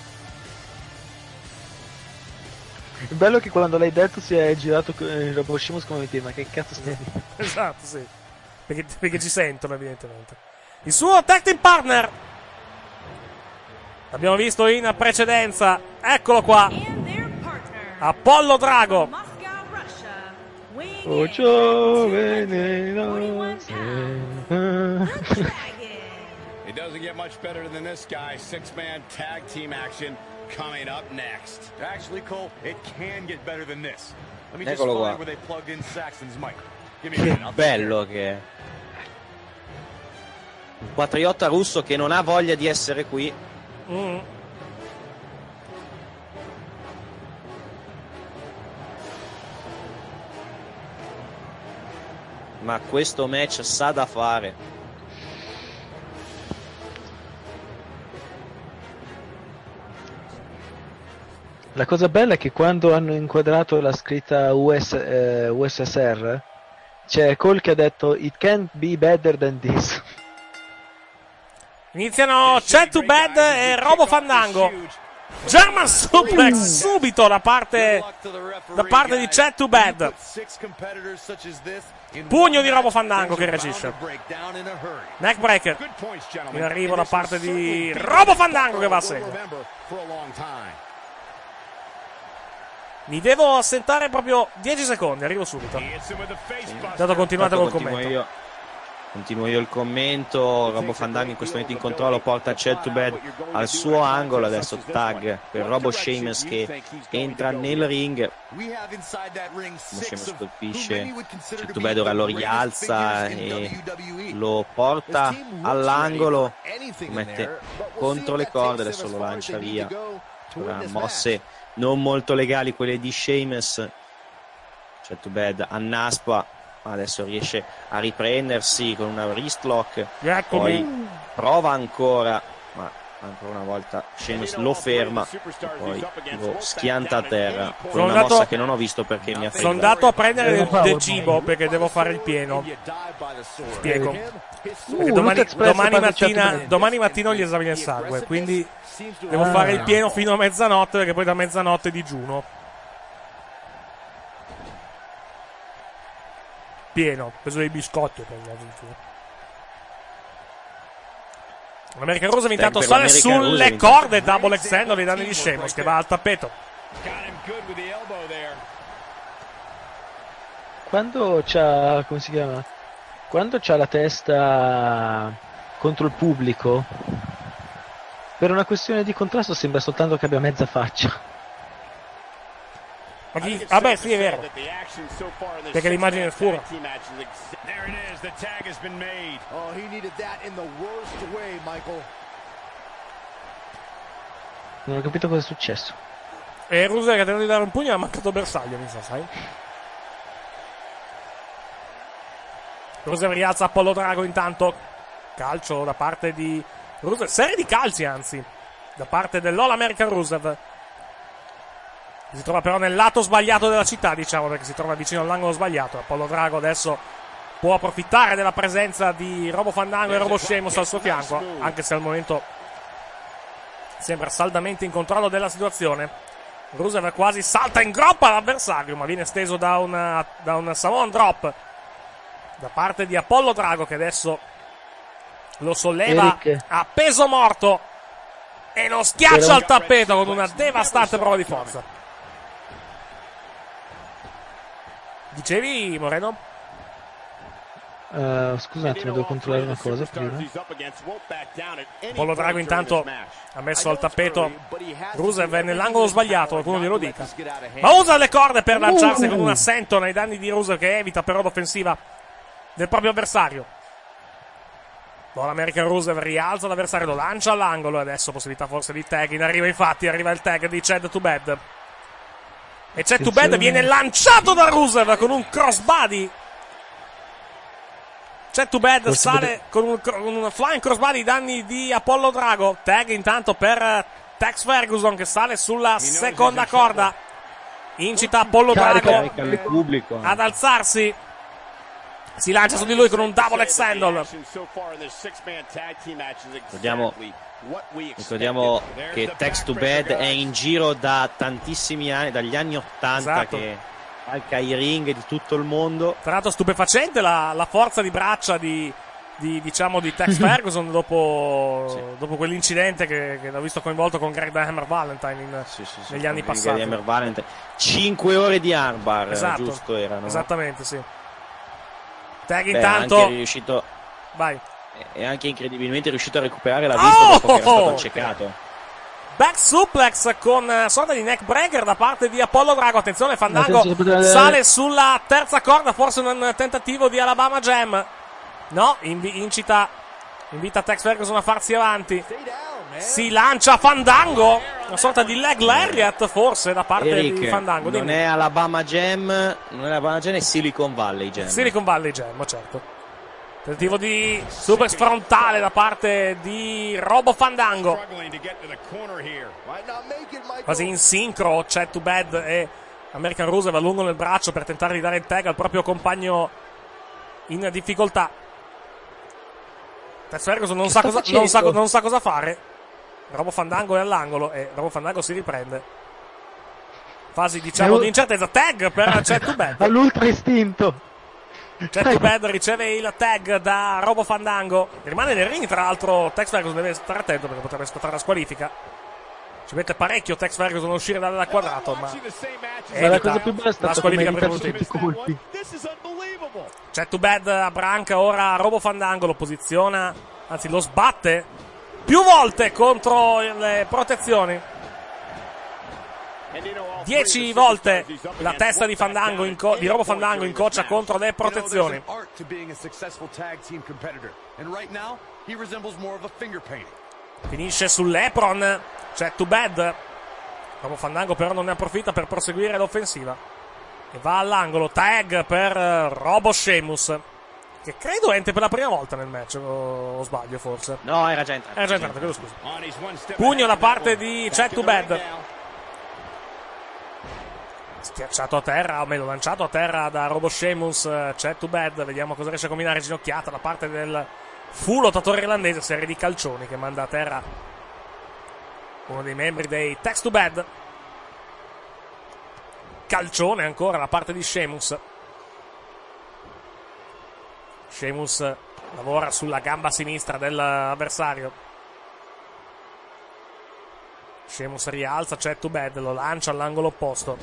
Il bello è che quando l'hai detto si è girato il Robo Sheamus come te, ma che cazzo stai dicendo? Esatto, sì. Perché, perché ci sentono, evidentemente. Il suo tag team partner. L'abbiamo visto in precedenza. Eccolo qua. Apollo Drago. Oh giovane It doesn't get much better than this guy. Six-man tag team action coming up next. Actually, Cole, it can get better than this. Let me just Eccolo qua. find where they plugged in Saxton's mic. Give me a minute. I'll take Bello che è. Un patriota russo che non ha voglia di essere qui. Mm. Ma questo match sa da fare. La cosa bella è che quando hanno inquadrato la scritta U S, eh, U S S R c'è Cole che ha detto "It can't be better than this". Iniziano Chad to Bad e Robo Fandango. German Suplex subito da parte da parte di Chad to Bad. Pugno di Robo Fandango che reagisce. Neckbreaker in arrivo da parte di Robo Fandango che va a segno. Mi devo assentare proprio dieci secondi, arrivo subito. Intanto continuate col Continuo commento. io, continuo io il commento. Robo Fandango in questo momento in controllo, porta Chad to Bad al suo angolo. Adesso tag per Robo Sheamus che entra nel ring. Sheamus colpisce Chad to Bad, ora lo rialza e lo porta all'angolo, lo mette contro le corde, adesso lo lancia via. Ora, mosse non molto legali quelle di Sheamus. Chad to Bad annaspa, adesso riesce a riprendersi con una wrist lock, poi prova ancora, ma ancora una volta Sheamus lo ferma e poi lo schianta a terra con Sono una andato- mossa che non ho visto perché mi ha Sono fregato. andato a prendere del, del cibo perché devo fare il pieno. Spiego. Perché domani, Express domani fa mattina, diciotto domani mattina ho gli esami del sangue, quindi devo fare il pieno fino a mezzanotte perché poi da mezzanotte digiuno. Pieno, ho preso dei biscotti per l'American Rusev intanto per sale l'American sulle Rusev, corde, double extendo dei danni di Sheamus che va al tappeto. Quando c'ha, come si chiama? Quando c'ha la testa contro il pubblico, per una questione di contrasto sembra soltanto che abbia mezza faccia. Ma chi... Vabbè, sì, è vero. Perché l'immagine è scura. Non ho capito cosa è successo. E Rusev che ha tentato di dare un pugno, ha mancato bersaglio, mi sa, sai? Rusev rialza Apollo Drago intanto. Calcio da parte di Rusev. Serie di calci, anzi. Da parte dell'All American Rusev. Si trova però nel lato sbagliato della città, diciamo, perché si trova vicino all'angolo sbagliato. Apollo Drago adesso può approfittare della presenza di Robo Fandango e Robo Sheamus al suo fianco, anche se al momento sembra saldamente in controllo della situazione. Rusev quasi salta in groppa l'avversario, ma viene steso da, una, da un Samoan Drop da parte di Apollo Drago, che adesso lo solleva Eric. a peso morto e lo schiaccia al tappeto con una devastante prova di forza. Dicevi, Moreno? Uh, scusa un attimo, devo controllare una cosa prima. Apollo Drago intanto ha messo al tappeto Rusev nell'angolo sbagliato, qualcuno glielo dica, ma usa le corde per lanciarsi con un assento nei danni di Rusev, che evita però l'offensiva del proprio avversario. L'American Rusev rialza l'avversario, lo lancia all'angolo e adesso possibilità forse di tag. In arriva infatti, arriva il tag di Chad to Bed. E Chad to Bed viene lanciato da Rusev con un crossbody. Chad to Bed sale con un, con un flying crossbody ai danni di Apollo Drago. Tag intanto per Tex Ferguson, che sale sulla seconda corda. Incita Apollo Drago ad alzarsi. Si lancia su di lui con un double X-Handle. Ricordiamo, ricordiamo che Tex to Bed è in giro da tantissimi anni, dagli anni ottanta, esatto, che calca i ring di tutto il mondo. Tra l'altro stupefacente la, la forza di braccia di, di diciamo di Tex Ferguson dopo, sì. dopo quell'incidente che, che l'ho visto coinvolto con Greg the Hammer Valentine in, sì, sì, sì, negli anni passati. Hammer Valentine. cinque ore di armbar, esatto, giusto erano. Esattamente, sì. Tag Beh, intanto. Anche riuscito, vai. E anche incredibilmente riuscito a recuperare la vista, oh! dopo che era stato accecato. Back suplex con uh, sorta di neck breaker da parte di Apollo Drago. Attenzione, Fandango sale sulla terza corda, forse un tentativo di Alabama Jam. No, invi- incita, invita Tex Ferguson a farsi avanti. Si lancia Fandango, una sorta di leg lariat forse da parte Eric, di Fandango. Non Dimmi. è Alabama Jam, non è Alabama Jam, è Silicon Valley Jam. Silicon Valley Jam, certo. Tentativo di suplex frontale da parte di Robo Fandango. Quasi in sincro Chad to Bed e American Rusev allungano il braccio per tentare di dare il tag al proprio compagno in difficoltà. Tex Ferguson non sa, cosa, non, sa, non sa cosa fare. Robo Fandango è all'angolo e Robo Fandango si riprende. Fasi diciamo di incertezza. Tag per Chad to Bed. All'ultra istinto. Chad to Bed riceve il tag da Robo Fandango. Rimane nel ring, tra l'altro. Tex Ferguson deve stare attento perché potrebbe scattare la squalifica. Ci mette parecchio Tex Ferguson a uscire dal quadrato, ma ma la cosa più bella è stata la squalifica per tutti i colpi. Chad to Bed abbranca ora Robo Fandango, lo posiziona, anzi lo sbatte più volte contro le protezioni. Dieci volte la testa di Fandango in co- di Robo Fandango incoccia contro le protezioni. Finisce sull'apron Chad to Bed. Robo Fandango però non ne approfitta per proseguire l'offensiva e va all'angolo. Tag per Robo Sheamus, che credo entri per la prima volta nel match, o, o sbaglio forse? No, era già entrato. Era già entrato, chiedo scusa. Pugno da parte di Chad to Bed. Schiacciato a terra, o meglio lanciato a terra da Robo Sheamus. Chad to Bed, vediamo cosa riesce a combinare. Ginocchiata da parte del fu lottatore irlandese, serie di calcioni che manda a terra uno dei membri dei Tex to Bed. Calcione ancora da parte di Sheamus. Sheamus lavora sulla gamba sinistra dell'avversario. Sheamus rialza Chad to Bed, lo lancia all'angolo opposto.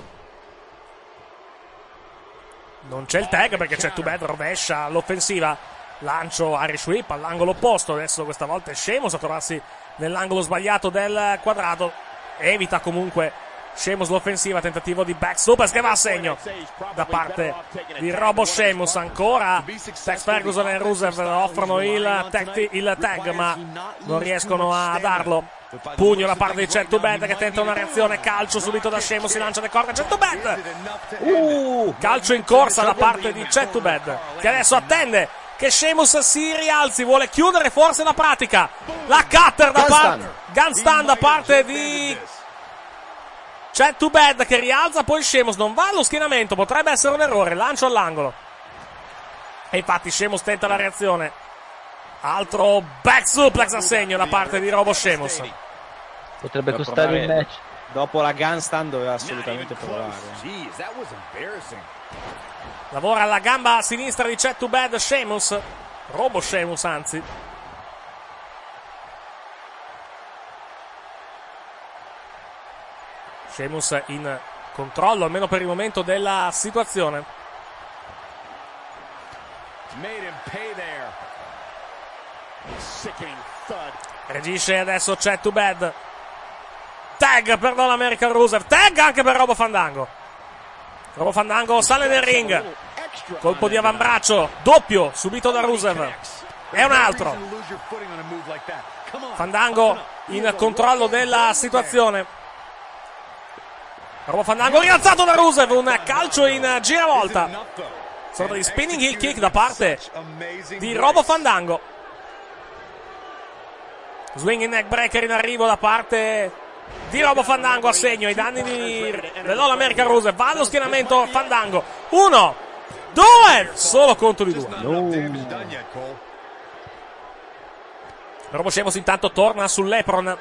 Non c'è il tag perché Chad to Bed rovescia l'offensiva. Lancio Irish Whip all'angolo opposto. Adesso questa volta è Sheamus a trovarsi nell'angolo sbagliato del quadrato. Evita comunque Sheamus l'offensiva, tentativo di back suplex che va a segno da parte di Robo Sheamus. Ancora Tex Ferguson e Rusev offrono il tag, il tag ma non riescono a darlo. Pugno da parte di Chad to Bad che tenta una reazione, calcio subito da Sheamus, si lancia le corde Chad to Bad. Uh, calcio in corsa da parte di Chad to Bad che adesso attende che Sheamus si rialzi, vuole chiudere forse la pratica. La cutter da parte gun stand da parte di Chad to Bad che rialza, poi Sheamus non va allo schienamento, potrebbe essere un errore, lancio all'angolo. E infatti Sheamus tenta la reazione. Altro back suplex a segno da parte di Robo Sheamus. Potrebbe costare il match. Dopo la gun stand doveva assolutamente provare. Lavora alla gamba sinistra di Chad to Bad Sheamus. Robo Sheamus anzi. Sheamus in controllo almeno per il momento della situazione. Reagisce adesso Chad to Bad. Tag per All American Rusev. Tag anche per Robo Fandango. Robo Fandango sale nel ring. Colpo di avambraccio doppio subito da Rusev. E un altro. Fandango in controllo della situazione. Robo Fandango rialzato da Rusev. Un calcio in giravolta. Sorta di spinning heel kick da parte di Robo Fandango. Swinging neck breaker in arrivo da parte di Robo Fandango a segno ai danni di, dell'All American Rusev. Va allo schienamento Fandango. Uno, due, solo conto di due. No. Robo Sheamus intanto torna sull'apron.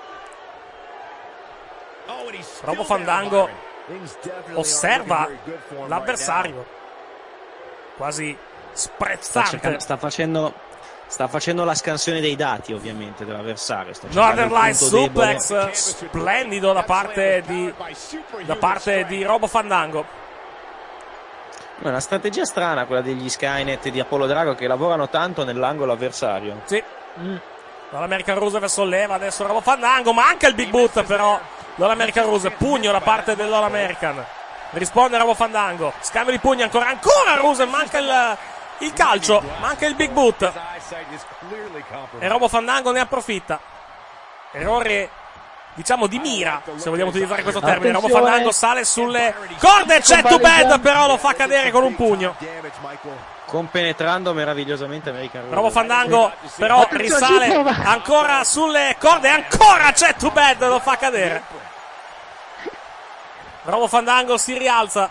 Robo Fandango osserva l'avversario, quasi sprezzante. Sta, sta facendo sta facendo la scansione dei dati ovviamente dell'avversario. Northern Light suplex debole. Splendido da parte di da parte di Robo Fandango. È una strategia strana quella degli Skynet e di Apollo Drago che lavorano tanto nell'angolo avversario. Sì. Mm. L'American Rusev solleva adesso Robo Fandango, ma anche il Big Boot però l'American Rusev, pugno da parte dell'All American. Risponde Robo Fandango, scambio di pugni ancora, ancora Rusev, manca il, il calcio, manca il Big Boot. E Robo Fandango ne approfitta. Errore, diciamo, di mira, se vogliamo utilizzare questo termine. Robo Fandango sale sulle corde, c'è Too Bad, però lo fa cadere con un pugno. Compenetrando meravigliosamente American Rusev. Robo Fandango però risale ancora sulle corde, ancora c'è Too Bad, lo fa cadere. Robo Fandango si rialza.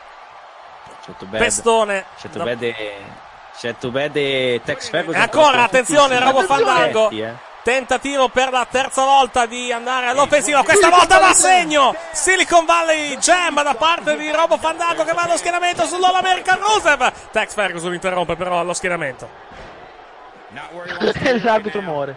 Pestone. C'è Too Bad e c'è Too Bad e Tex Ferguson. E ancora attenzione Robo Fandango. Tentativo per la terza volta di andare all'offensiva, questa volta va a segno. Silicon Valley Jam da parte di Robo Fandango che va allo schienamento sull'All American Rusev. Tex Ferguson interrompe però allo schienamento. L'arbitro muore.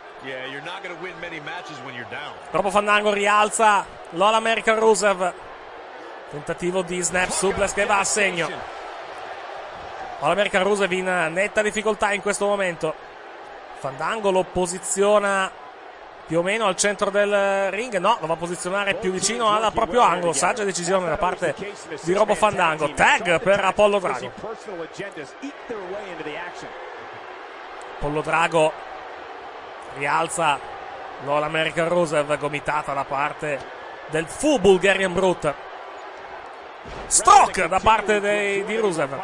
Robo Fandango rialza l'All American Rusev. Tentativo di snap suplex che va a segno. All American Rusev in netta difficoltà in questo momento. Fandango lo posiziona più o meno al centro del ring, no, lo va a posizionare più vicino al proprio angolo. Saggia decisione da parte di Robo Fandango. Tag per Apollo Drago. Apollo Drago rialza l'All American Rusev, gomitata da parte del fu Bulgarian Brute. Stroke da parte dei, di Rusev.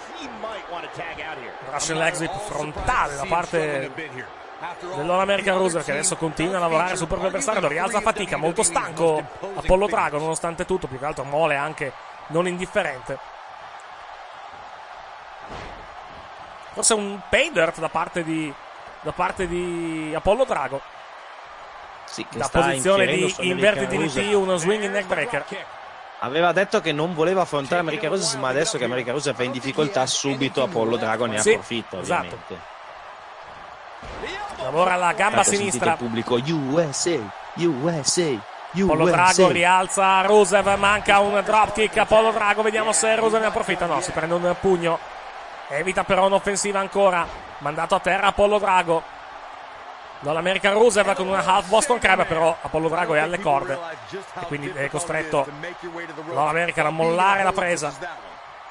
Russian leg sweep frontale da parte dell'All American Rusev che adesso continua a lavorare sul proprio avversario, lo rialza a fatica, molto stanco Apollo Drago nonostante tutto, più che altro mole anche non indifferente. Forse un pay dirt da parte di da parte di Apollo Drago. Sì, che da posizione di inverted D D T, uno swinging neck breaker. Aveva detto che non voleva affrontare American Rusev, ma adesso che American Rusev è in difficoltà subito Apollo Drago ne sì, approfitta ovviamente. Esatto. Lavora alla gamba Tanto sinistra. Il pubblico U S A, U S A, Apollo Drago rialza Rusev, manca un dropkick. Apollo Drago, vediamo se Rusev ne approfitta. No, si prende un pugno. Evita però un'offensiva ancora. Mandato a terra Apollo Drago. dall'American Rusev con una half Boston Crab, però Apollo Drago è alle corde e quindi è costretto l'American a mollare la presa.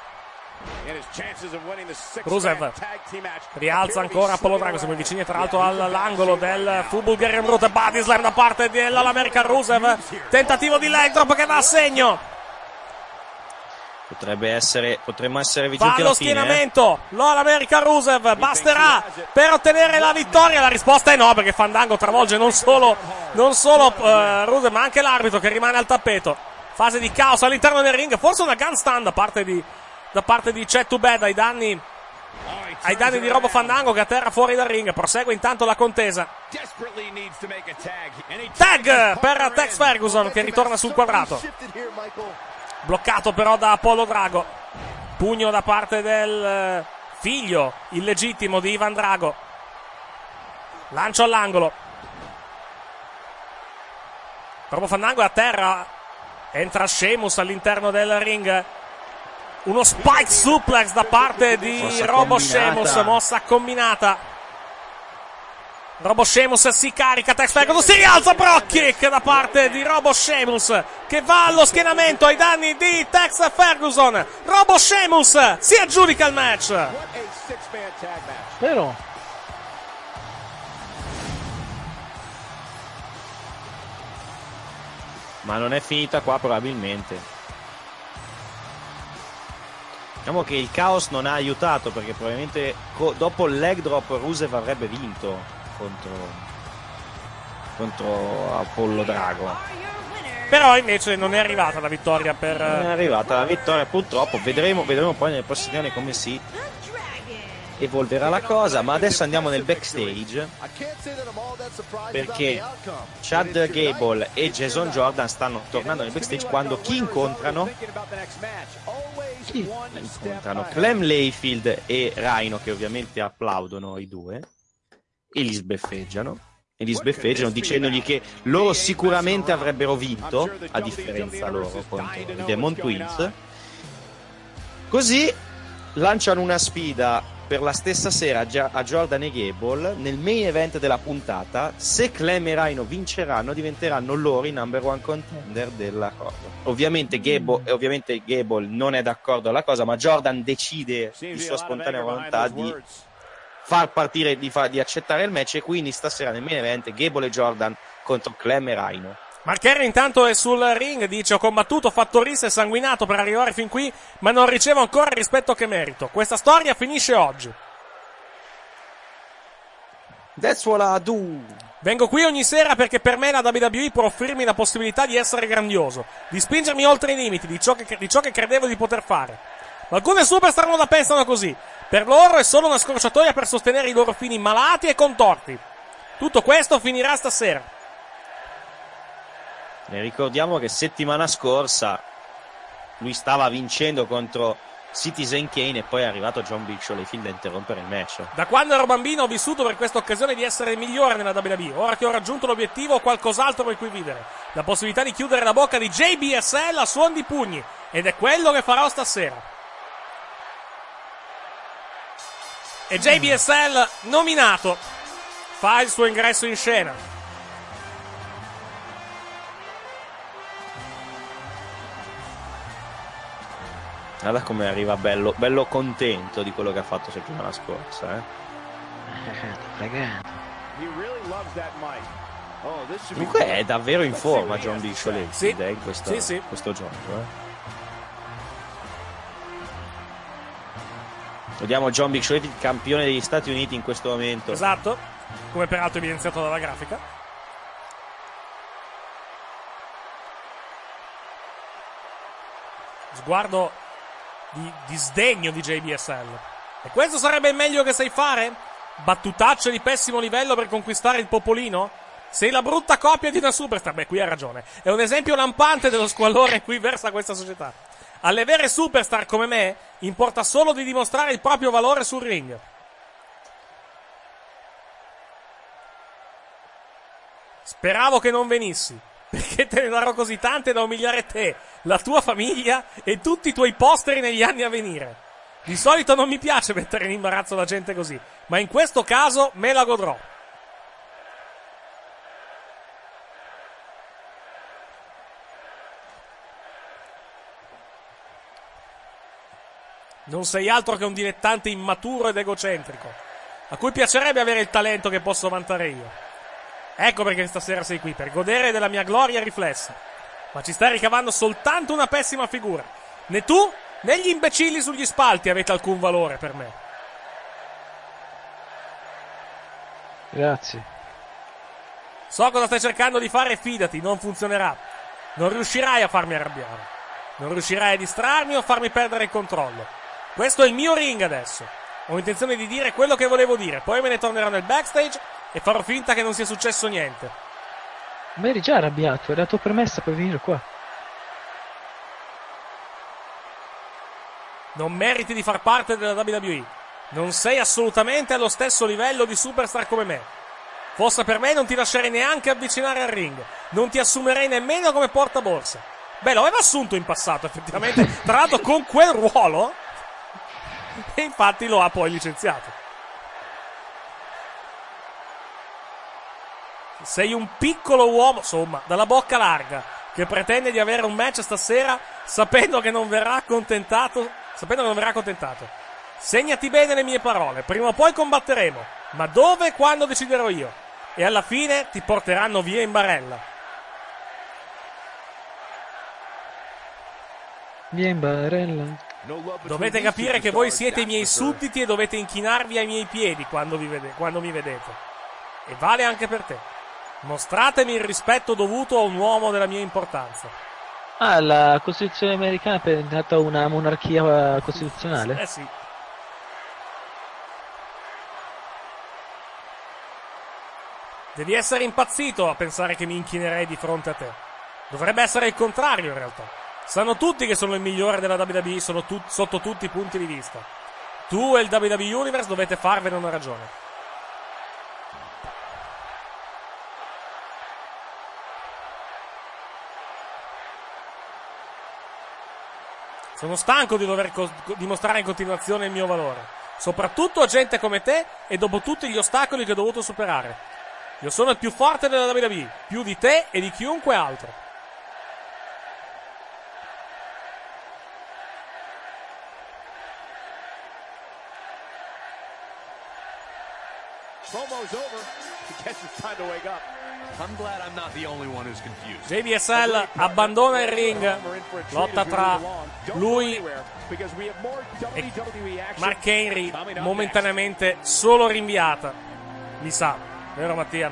Rusev rialza ancora Apollo Drago, siamo vicini tra l'altro all'angolo del fu Bulgarian Brute. Body slam da parte dell'American Rusev, tentativo di leg drop che va a segno. Potrebbe essere, potremmo essere vicini va alla allo fine, schienamento eh? l'American Rusev, basterà per ottenere la vittoria? La risposta è no, perché Fandango travolge non solo, non solo uh, Rusev ma anche l'arbitro che rimane al tappeto. Fase di caos all'interno del ring, forse una gun stand da parte di da parte di Chad Too Bad ai danni ai danni di Robo Fandango, che atterra fuori dal ring. Prosegue intanto la contesa. Tag per Tex Ferguson che ritorna sul quadrato, bloccato però da Apollo Drago. Pugno da parte del figlio illegittimo di Ivan Drago. Lancio all'angolo. Robo Fandango è a terra. Entra Sheamus all'interno del ring. Uno spike suplex da parte di mossa Robo combinata. Sheamus, mossa combinata. Robo Sheamus si carica, Tex Ferguson si rialza, Brock kick da parte di Robo Sheamus che va allo schienamento ai danni di Tex Ferguson. Robo Sheamus si aggiudica il match. Vero? Ma non è finita qua probabilmente. Diciamo che il caos non ha aiutato, perché probabilmente co- dopo il leg drop Rusev avrebbe vinto contro, contro Apollo Drago. Però invece non è arrivata la vittoria per... Non è arrivata la vittoria purtroppo. Vedremo, vedremo poi nelle prossime settimane come si evolverà la cosa. Ma adesso andiamo nel backstage, perché Chad Gable e Jason Jordan stanno tornando nel backstage quando chi incontrano? Chi incontrano Clem Layfield e Rhino, che ovviamente applaudono i due e li sbeffeggiano e li sbeffeggiano dicendogli che loro sicuramente avrebbero vinto, a differenza loro contro i Demon Twins. Così lanciano una sfida per la stessa sera a Jordan e Gable nel main event della puntata. Se Clem e Rhino vinceranno, diventeranno loro i number one contender della cosa. Ovviamente Gable, ovviamente Gable non è d'accordo alla cosa, ma Jordan decide di sua spontanea volontà di far partire, di, far, di accettare il match, e quindi stasera nel main event Gable e Jordan contro Clem e Rhino. Mark Henry intanto è sul ring, dice: ho combattuto, fatto risse e sanguinato per arrivare fin qui, ma non ricevo ancora il rispetto che merito. Questa storia finisce oggi. That's what I do. Vengo qui ogni sera perché per me la W W E può offrirmi la possibilità di essere grandioso, di spingermi oltre i limiti di ciò che, di ciò che credevo di poter fare. Ma alcune superstar non la pensano così. Per loro è solo una scorciatoia per sostenere i loro fini malati e contorti. Tutto questo finirà stasera. Ne ricordiamo che settimana scorsa lui stava vincendo contro Citizen Kane e poi è arrivato John Big Show Layfield a interrompere il match. Da quando ero bambino ho vissuto per questa occasione di essere il migliore nella W W E. Ora che ho raggiunto l'obiettivo ho qualcos'altro per cui vivere. La possibilità di chiudere la bocca di J B S L a suon di pugni. Ed è quello che farò stasera. E J B S L nominato fa il suo ingresso in scena. Guarda come arriva bello, bello contento di quello che ha fatto settimana scorsa, eh. Comunque è davvero in forma John Big Show Layfield, sì. eh, in questo, sì, sì. questo gioco, eh. Vediamo John Big Show Layfield, campione degli Stati Uniti in questo momento. Esatto, come peraltro evidenziato dalla grafica. Sguardo di, di sdegno di J B S L. E questo sarebbe il meglio che sai fare? Battutacce di pessimo livello per conquistare il popolino? Sei la brutta copia di una superstar. Beh, qui ha ragione. È un esempio lampante dello squallore in cui versa questa società. Alle vere superstar come me importa solo di dimostrare il proprio valore sul ring. Speravo che non venissi, perché te ne darò così tante da umiliare te, la tua famiglia e tutti i tuoi posteri negli anni a venire. Di solito non mi piace mettere in imbarazzo la gente così, ma in questo caso me la godrò. Non sei altro che un dilettante immaturo ed egocentrico, a cui piacerebbe avere il talento che posso vantare io. Ecco perché stasera sei qui, per godere della mia gloria riflessa. Ma ci stai ricavando soltanto una pessima figura. Né tu, né gli imbecilli sugli spalti avete alcun valore per me. Grazie. So cosa stai cercando di fare e fidati, non funzionerà. Non riuscirai a farmi arrabbiare. Non riuscirai a distrarmi o farmi perdere il controllo. Questo è il mio ring adesso. Ho intenzione di dire quello che volevo dire, poi me ne tornerò nel backstage e farò finta che non sia successo niente. Ma eri già arrabbiato, era la tua premessa per venire qua. Non meriti di far parte della W W E. Non sei assolutamente allo stesso livello di superstar come me. Fosse per me non ti lascerei neanche avvicinare al ring. Non ti assumerei nemmeno come portaborsa. Beh, lo aveva assunto in passato, effettivamente. Tra l'altro con quel ruolo. E infatti lo ha poi licenziato. Sei un piccolo uomo, insomma, dalla bocca larga, che pretende di avere un match stasera sapendo che non verrà accontentato. Sapendo che non verrà accontentato. Segnati bene le mie parole. Prima o poi combatteremo. Ma dove e quando deciderò io. E alla fine ti porteranno via in barella. Via in barella. Dovete capire che voi siete i miei sudditi e dovete inchinarvi ai miei piedi quando, vi vede- quando mi vedete. E vale anche per te. Mostratemi il rispetto dovuto a un uomo della mia importanza. Ah, la Costituzione americana è diventata una monarchia costituzionale? Eh sì. Devi essere impazzito a pensare che mi inchinerei di fronte a te. Dovrebbe essere il contrario in realtà. Sanno tutti che sono il migliore della W W E, sono tut- sotto tutti i punti di vista. Tu e il W W E Universe dovete farvene una ragione. Sono stanco di dover co- dimostrare in continuazione il mio valore. Soprattutto a gente come te e dopo tutti gli ostacoli che ho dovuto superare. Io sono il più forte della W W E, più di te e di chiunque altro. Promo's over. I guess it's time to wake up. I'm glad I'm not the only one who's confused. J B S L abbandona il ring. Lotta tra lui e Mark Henry, momentaneamente solo rinviata. Mi sa, vero Mattia?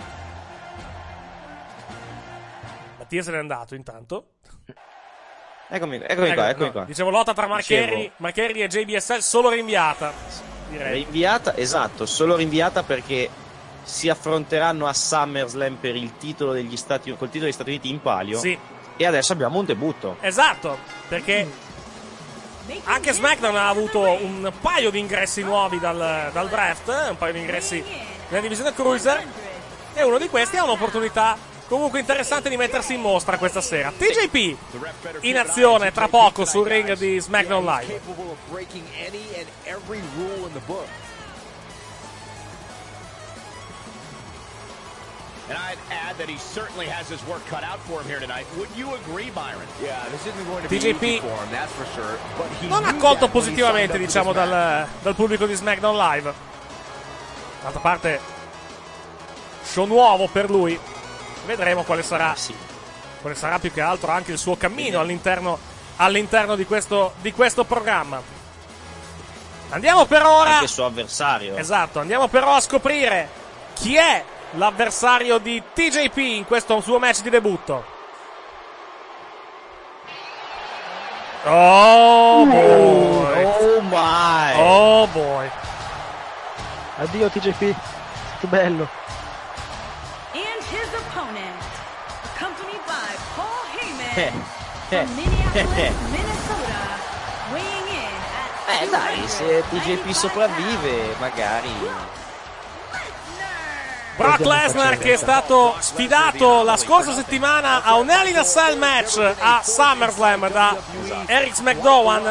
Mattia se n'è andato intanto. Eccomi, eccomi qua, eccomi no, qua. Dicevo lotta tra Mark Dicevo. Henry, Mark Henry e J B S L solo rinviata. Direi. Rinviata, esatto, solo rinviata perché si affronteranno a SummerSlam per il titolo degli Stati, col titolo degli Stati Uniti in palio. Sì. E adesso abbiamo un debutto. Esatto, perché anche SmackDown ha avuto un paio di ingressi nuovi dal, dal draft, un paio di ingressi nella divisione Cruiser, e uno di questi ha un'opportunità comunque interessante di mettersi in mostra questa sera. T J P in azione tra poco sul ring di SmackDown Live. And I'd add that he certainly has his work cut out for him here tonight. Would you agree, Byron? Yeah, this isn't going to be T J P easy for him, that's for sure. But he non accolto positivamente, diciamo, dal, dal pubblico di SmackDown Live. D'altra parte, show nuovo per lui. Vedremo quale sarà, sì. quale sarà più che altro anche il suo cammino all'interno, all'interno di, questo, di questo programma. Andiamo per ora. Anche il suo avversario. Esatto, andiamo però a scoprire chi è l'avversario di T J P in questo suo match di debutto. Oh boy. Oh my. Oh boy. Addio T J P, che bello. And his opponent, accompanied by Paul Heyman Eh, eh, from Minneapolis, eh, eh. Minnesota, weighing in at Eh dai, se T J P sopravvive, magari. Brock Lesnar, che è stato sfidato la scorsa settimana a un Hell in a Cell match a SummerSlam da Eric McDowan.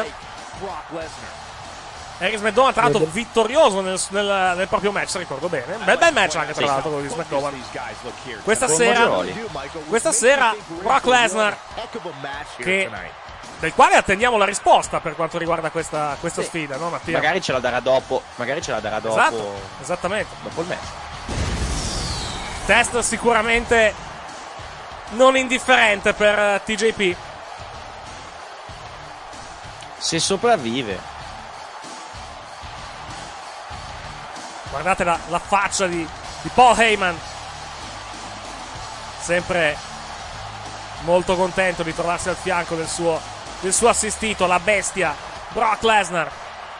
Eric McDowan tra l'altro vittorioso nel, nel, nel proprio match, ricordo bene. Bel bel match anche tra l'altro quello di SmackDown. Questa sera, questa sera Brock Lesnar, che del quale attendiamo la risposta per quanto riguarda questa, questa sì. sfida, no Mattia? Magari ce la darà dopo, magari ce la darà dopo. Esatto, esattamente. Dopo il match. Test sicuramente non indifferente per T J P. Se sopravvive. Guardate la, la faccia di, di Paul Heyman. Sempre molto contento di trovarsi al fianco del suo, del suo assistito, la bestia Brock Lesnar.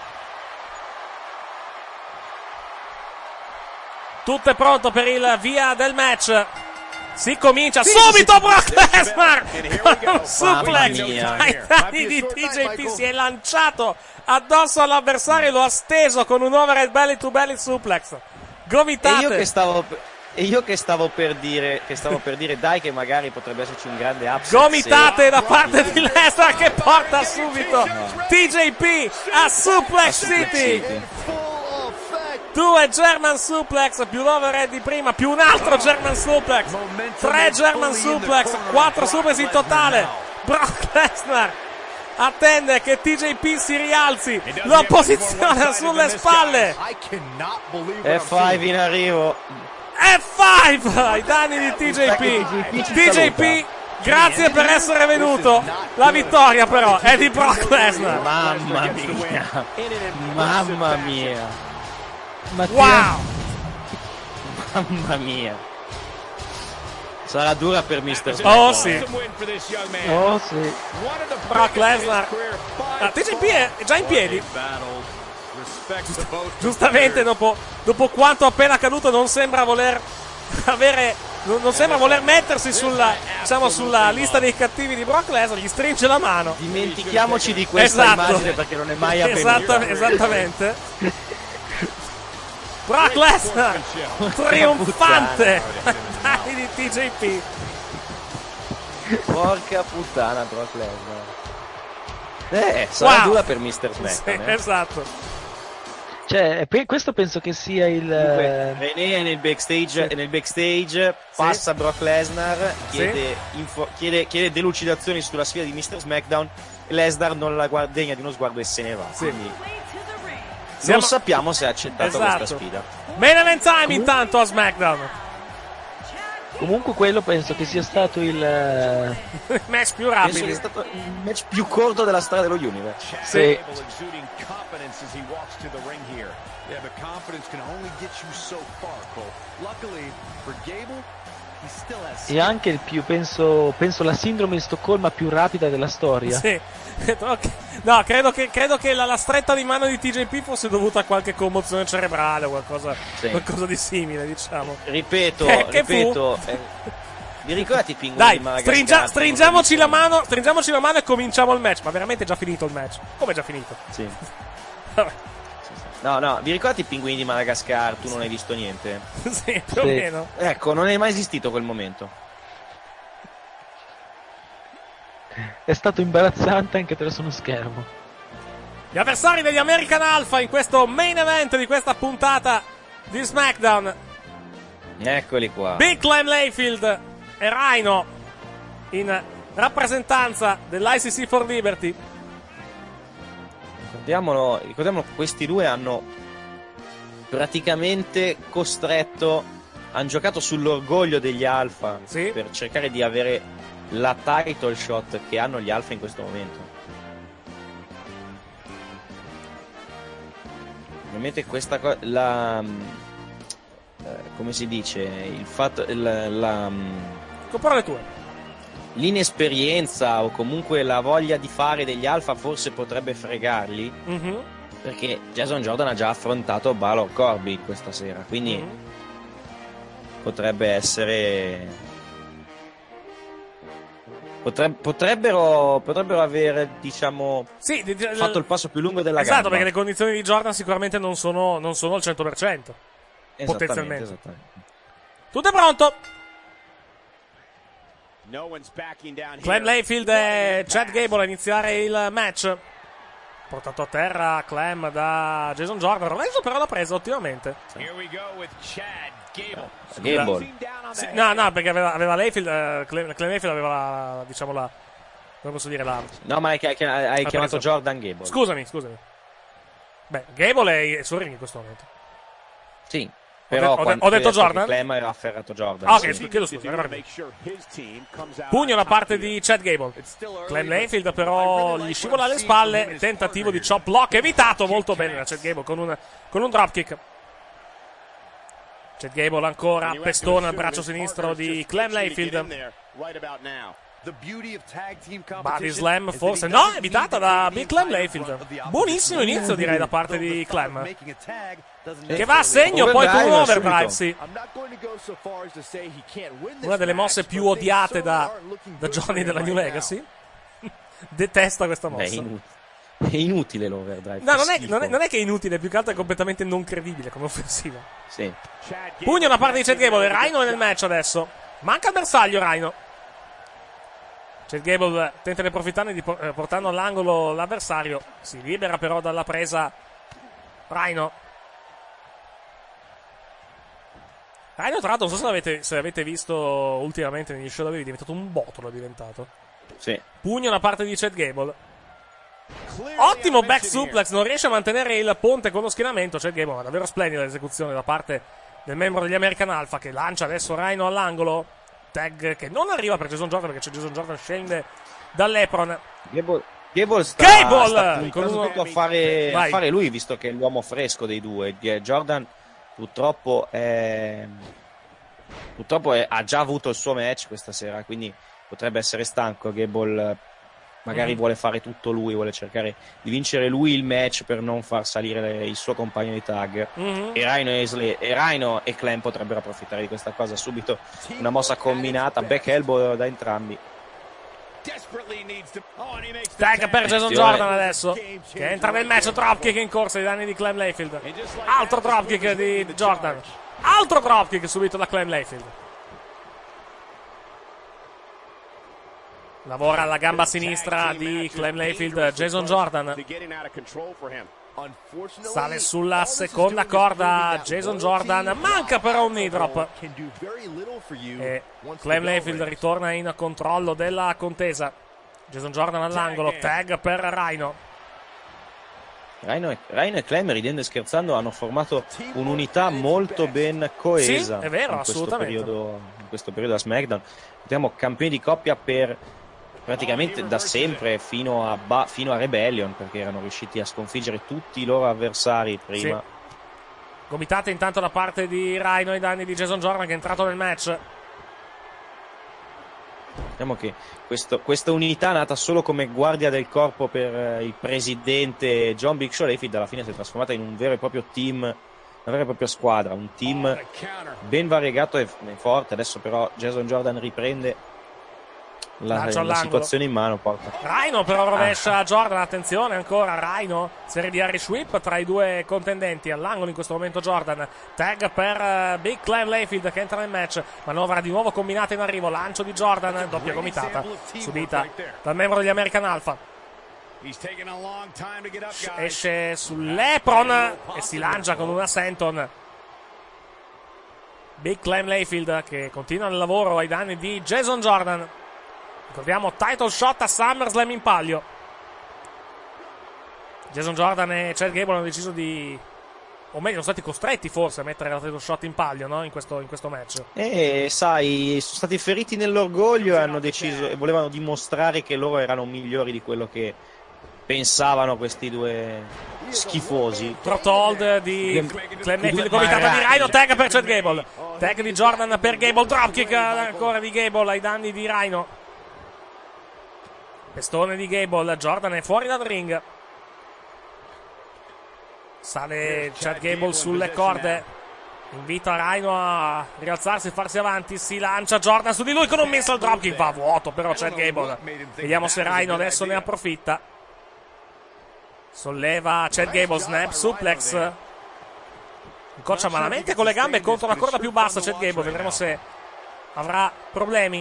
Tutto è pronto per il via del match. Si comincia sì, subito sì, Brock Lesnar con un suplex ai danni di T J P. Si è lanciato addosso all'avversario e lo ha steso con un overhead belly to belly suplex. Gomitate. E io che stavo, e io che stavo per dire che stavo per dire dai che magari potrebbe esserci un grande upset. Gomitate se... da parte di Lesnar che porta subito no. T J P a Suplex City. City. Due German Suplex più l'overhead di prima più un altro German Suplex, tre German Suplex, quattro suplex in totale. Brock Lesnar attende che T J P si rialzi, lo posiziona sulle spalle. F cinque in arrivo. F cinque ai danni di T J P. T J P, grazie per essere venuto. La vittoria però è di Brock Lesnar. Mamma mia, mamma mia. Mattia. Wow! Mamma mia. Sarà dura per mister Oh sì. Oh sì. Brock Lesnar. Ah, T J P è già in piedi. Giustamente dopo, dopo quanto appena accaduto non sembra voler avere non, non sembra voler mettersi sulla, diciamo, sulla lista dei cattivi di Brock Lesnar. Gli stringe la mano. Dimentichiamoci di questa esatto. immagine perché non è mai avvenuta. Esatto, esattamente. Brock Lesnar trionfante ai di T J P. Porca puttana Brock Lesnar. Eh, sarà wow. dura per mister SmackDown. Sì, eh. esatto. Cioè, questo penso che sia il Dunque, René è nel backstage, sì. nel backstage passa sì. Brock Lesnar, chiede, sì. info, chiede, chiede delucidazioni sulla sfida di mister SmackDown e Lesnar non la guarda, degna di uno sguardo e se ne va. Sì. Quindi Siamo... non sappiamo se ha accettato esatto. questa sfida. Main event time comunque... intanto a SmackDown. Comunque quello penso che sia stato il il match più rapido. Penso che sia stato il match più corto della storia dello Universe. Sì. E anche il più, penso, penso la sindrome di Stoccolma più rapida della storia. Sì. No, credo che, credo che la, la stretta di mano di T J P fosse dovuta a qualche commozione cerebrale o qualcosa, sì. qualcosa di simile, diciamo. Ripeto, che, ripeto. Che eh, vi ricordate i pinguini Dai, di Madagascar? stringia, stringiamoci la mano, stringiamoci la mano e cominciamo il match. Ma veramente è già finito il match? Come è già finito? Sì. No, no, vi ricordate i pinguini di Madagascar? Tu non hai visto niente? Sì, più o sì. meno. Ecco, non è mai esistito quel momento. È stato imbarazzante anche attraverso uno schermo. Gli avversari degli American Alpha in questo main event di questa puntata di SmackDown. Eccoli qua. Big Clem Layfield e Rhino in rappresentanza dell'I C C for Liberty. Ricordiamolo, ricordiamolo, questi due hanno praticamente costretto, hanno giocato sull'orgoglio degli Alpha, sì. per cercare di avere la title shot che hanno gli Alpha in questo momento. Ovviamente questa cosa, la eh, come si dice, il fatto, la, la Comprare tue. l'inesperienza o comunque la voglia di fare degli Alpha forse potrebbe fregarli, mm-hmm. perché Jason Jordan ha già affrontato Balor Corbin questa sera, quindi mm-hmm. potrebbe essere Potreb- potrebbero, potrebbero aver, diciamo, sì, d- d- fatto il passo più lungo della esatto, gamba. perché le condizioni di Jordan sicuramente non sono, non sono al cento per cento. Esattamente, potenzialmente. Esattamente. Tutto è pronto. No one's backing down Clem Layfield e Chad Gable a iniziare il match. Portato a terra Clem da Jason Jordan. Lorenzo però l'ha preso ottimamente. Here we go with Chad Gable. Gable. Sì, no, no, perché aveva, aveva Layfield, eh, Clem, Clem Layfield aveva la, diciamo la, come posso dire la... No, ma hai, hai, hai chiamato preso. Jordan Gable. Scusami, scusami. Beh, Gable è sul ring in questo momento. Sì. Però ho, de- ho detto Jordan? Clem aveva afferrato Jordan. Ah, ok, sì. chiedo scusa. Pugno da parte di Chad Gable. Clem Layfield però gli scivola alle spalle. Tentativo di chop block evitato molto bene da Chad Gable con un, con un dropkick. Chad Gable ancora pestona al braccio sinistro di Clem Layfield. Body slam forse no, evitata da Big Clem Layfield. Buonissimo inizio direi da parte di Clem, che va a segno poi con un overdrive, sì. Una delle mosse più odiate da, da Johnny della New Legacy. Detesta questa mossa. È, inut- è inutile l'overdrive. No, non è, non, è, non è che è inutile, più che altro è completamente non credibile come offensiva. Sì. Pugno da parte di Chad Gable. Rhino è nel match adesso. Manca il bersaglio Rhino. Chad Gable tenta di approfittarne di por- portando all'angolo l'avversario. Si libera però dalla presa Rhino. Rhino tra l'altro non so se l'avete, se l'avete visto ultimamente negli show da è diventato un botolo, è diventato. Sì. Pugno da parte di Chad Gable. Ottimo back suplex, non riesce a mantenere il ponte con lo schienamento. Chad Gable, ma davvero splendida l'esecuzione da parte del membro degli American Alpha, che lancia adesso Rhino all'angolo. Tag che non arriva per Jason Jordan, perché c'è Jason Jordan, scende dall'apron. Gable, Gable sta, Gable! sta puntando uno... tutto a fare, a fare lui, visto che è l'uomo fresco dei due. Jordan purtroppo è, purtroppo è, ha già avuto il suo match questa sera, quindi potrebbe essere stanco. Gable magari mm. vuole fare tutto lui, vuole cercare di vincere lui il match per non far salire il suo compagno di tag. Mm-hmm. E, Rhino e, Sle- e Rhino e Clem potrebbero approfittare di questa cosa. Subito una mossa combinata, back elbow da entrambi. Tag per Jason Jordan adesso, che entra nel match. Dropkick in corsa ai danni di Clem Layfield. Altro dropkick di Jordan. Altro dropkick subito da Clem Layfield. Lavora alla gamba sinistra di Clem Layfield Jason Jordan. Sale sulla seconda corda Jason Jordan, manca però un knee drop e Clem Layfield ritorna in controllo della contesa. Jason Jordan all'angolo, tag per Rhino. Rhino e, Rhino e Clem, ridendo e scherzando, hanno formato un'unità molto ben coesa. Sì, è vero, in assolutamente. Questo periodo, in questo periodo a SmackDown. Abbiamo campioni di coppia per praticamente da sempre fino a, ba- fino a Rebellion, perché erano riusciti a sconfiggere tutti i loro avversari prima. Sì. Gomitate intanto da parte di Rhino ai danni di Jason Jordan, che è entrato nel match. Diciamo che questo, questa unità nata solo come guardia del corpo per eh, il presidente John Big Show Layfield, alla fine si è trasformata in un vero e proprio team, una vera e propria squadra, un team ben variegato e forte. Adesso però Jason Jordan riprende La, la situazione in mano, porta. Rhino però rovescia ah. Jordan, attenzione ancora Rhino, serie di Irish Whip tra i due contendenti. All'angolo in questo momento Jordan, tag per uh, Big Clem Layfield che entra nel match, manovra di nuovo combinata in arrivo, lancio di Jordan, doppia gomitata subita dal membro degli American Alpha. Esce sull'apron e si lancia con una senton. Big Clem Layfield che continua il lavoro ai danni di Jason Jordan. Ricordiamo title shot a SummerSlam in palio. Jason Jordan e Chad Gable hanno deciso di, o meglio, sono stati costretti forse a mettere la title shot in palio, no? In questo, in questo match. E sai, sono stati feriti nell'orgoglio e hanno deciso e volevano dimostrare che loro erano migliori di quello che pensavano questi due schifosi. Throtthold di Clem Layfield, gomitata di Rhino, tag per Chad Gable, tag di Jordan per Gable, dropkick ancora di Gable ai danni di Rhino. Pestone di Gable, Jordan è fuori dal ring. Sale Chad Gable sulle corde, invita Rhino a rialzarsi e farsi avanti. Si lancia Jordan su di lui con un missile dropkick, va a vuoto però Chad Gable. Vediamo se Rhino adesso ne approfitta. Solleva Chad Gable, snap suplex, incoccia malamente con le gambe contro la corda più bassa Chad Gable, vedremo se avrà problemi.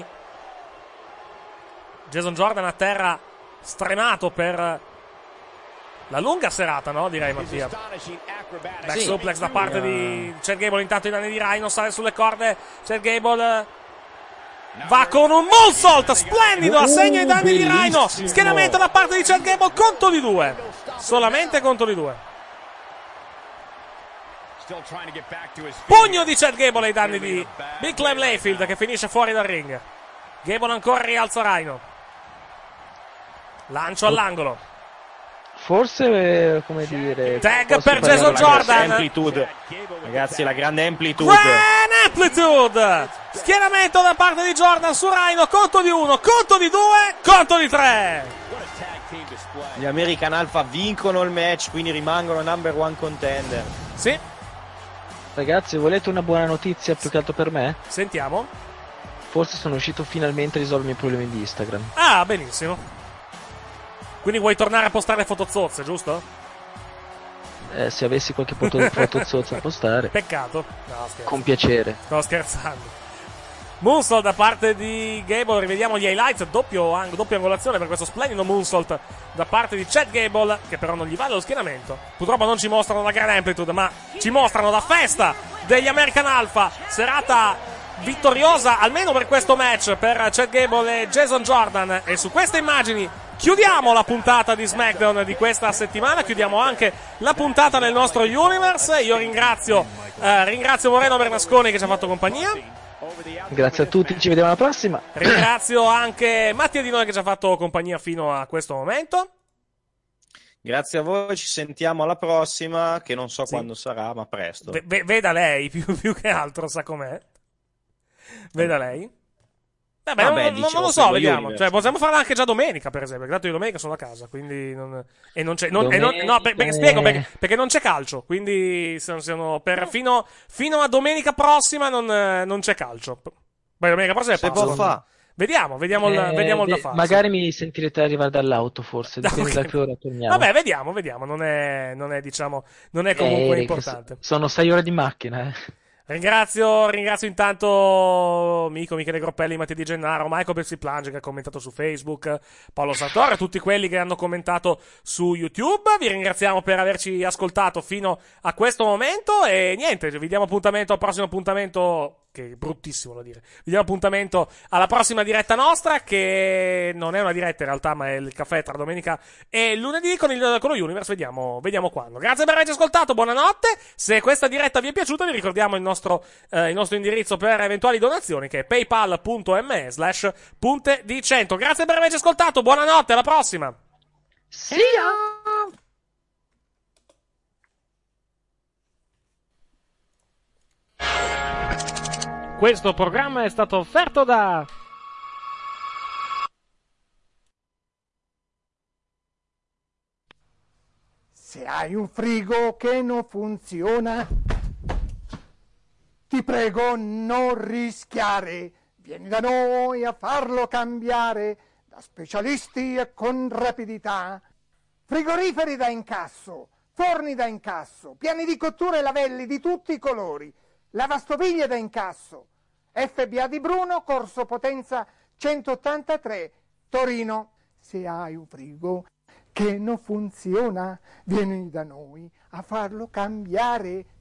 Jason Jordan a terra, stremato per la lunga serata, no? Direi, Mattia. Back sì. suplex da parte di Chad Gable, intanto i danni di Rhino, sale sulle corde Chad Gable, Va con un moonsault splendido a segno ai danni di Rhino. Schieramento da parte di Chad Gable, conto di due. Solamente conto di due. Pugno di Chad Gable ai danni di Big Clem Layfield, che finisce fuori dal ring. Gable ancora rialza Rhino. Lancio all'angolo. Forse, come dire, tag per Jason Jordan. Amplitude. Ragazzi, la grande amplitude. Grand amplitude. Schieramento da parte di Jordan su Rhino. Conto di uno, conto di due, conto di tre. Gli American Alpha vincono il match, quindi rimangono number one contender. Sì. Ragazzi, volete una buona notizia più che altro per me? Sentiamo. Forse sono riuscito finalmente a risolvere i miei problemi di Instagram. Ah, benissimo. Quindi vuoi tornare a postare foto zozze, giusto? Eh, se avessi qualche foto, foto zozza da postare. Peccato. No, scherzo. Con piacere. Sto scherzando. Moonsault da parte di Gable, rivediamo gli highlights, doppio, ang- doppia angolazione per questo splendido moonsault da parte di Chad Gable, che però non gli vale lo schieramento. Purtroppo non ci mostrano la Grand Amplitude, ma ci mostrano la festa degli American Alpha, serata vittoriosa almeno per questo match per Chad Gable e Jason Jordan. E su queste immagini chiudiamo la puntata di SmackDown di questa settimana, chiudiamo anche la puntata del nostro Universe. Io ringrazio eh, ringrazio Moreno Bernasconi che ci ha fatto compagnia. Grazie a tutti, ci vediamo alla prossima. Ringrazio anche Mattia Di Noi che ci ha fatto compagnia fino a questo momento. Grazie a voi, ci sentiamo alla prossima, che non so sì. quando sarà, ma presto. V- v- veda lei, più, più che altro, sa com'è. Veda lei. Vabbè, Vabbè, non, dicevo, non lo so, vediamo. Universe. Cioè, possiamo farla anche già domenica, per esempio. Tanto io domenica sono a casa, quindi non, e non c'è. Non, e non, no, per, perché spiego perché, perché non c'è calcio. Quindi sono, sono per, fino, fino a domenica prossima non, non c'è calcio. Poi domenica prossima è Se pausa. può fa. Vediamo, vediamo, il, Eh, vediamo il da beh, fare. magari mi sentirete arrivare dall'auto, forse, dipende Ok. da che ora torniamo. Vabbè, vediamo, vediamo. Non è, non è diciamo, non è Eh, comunque che importante. so- Sono sei ore di macchina, eh. Ringrazio, ringrazio intanto Mico, Michele Groppelli, Mattia Di Gennaro, Michael Persiplange che ha commentato su Facebook, Paolo Sartori, tutti quelli che hanno commentato su YouTube. Vi ringraziamo per averci ascoltato fino a questo momento e niente, vi diamo appuntamento al prossimo appuntamento, che è bruttissimo da dire. Vi diamo appuntamento alla prossima diretta nostra, che non è una diretta in realtà, ma è il caffè tra domenica e lunedì con, il, con lo Universe. Vediamo, vediamo quando. Grazie per averci ascoltato, buonanotte. Se questa diretta vi è piaciuta, vi ricordiamo il nostro, eh, il nostro indirizzo per eventuali donazioni, che è paypal.me slash punte di cento. Grazie per averci ascoltato, buonanotte, alla prossima. See ya! Questo programma è stato offerto da... Se hai un frigo che non funziona, ti prego non rischiare. Vieni da noi a farlo cambiare, da specialisti e con rapidità. Frigoriferi da incasso, forni da incasso, piani di cottura e lavelli di tutti i colori, lavastoviglie da incasso. F B A di Bruno, Corso Potenza centottantatré, Torino. Se hai un frigo che non funziona, vieni da noi a farlo cambiare.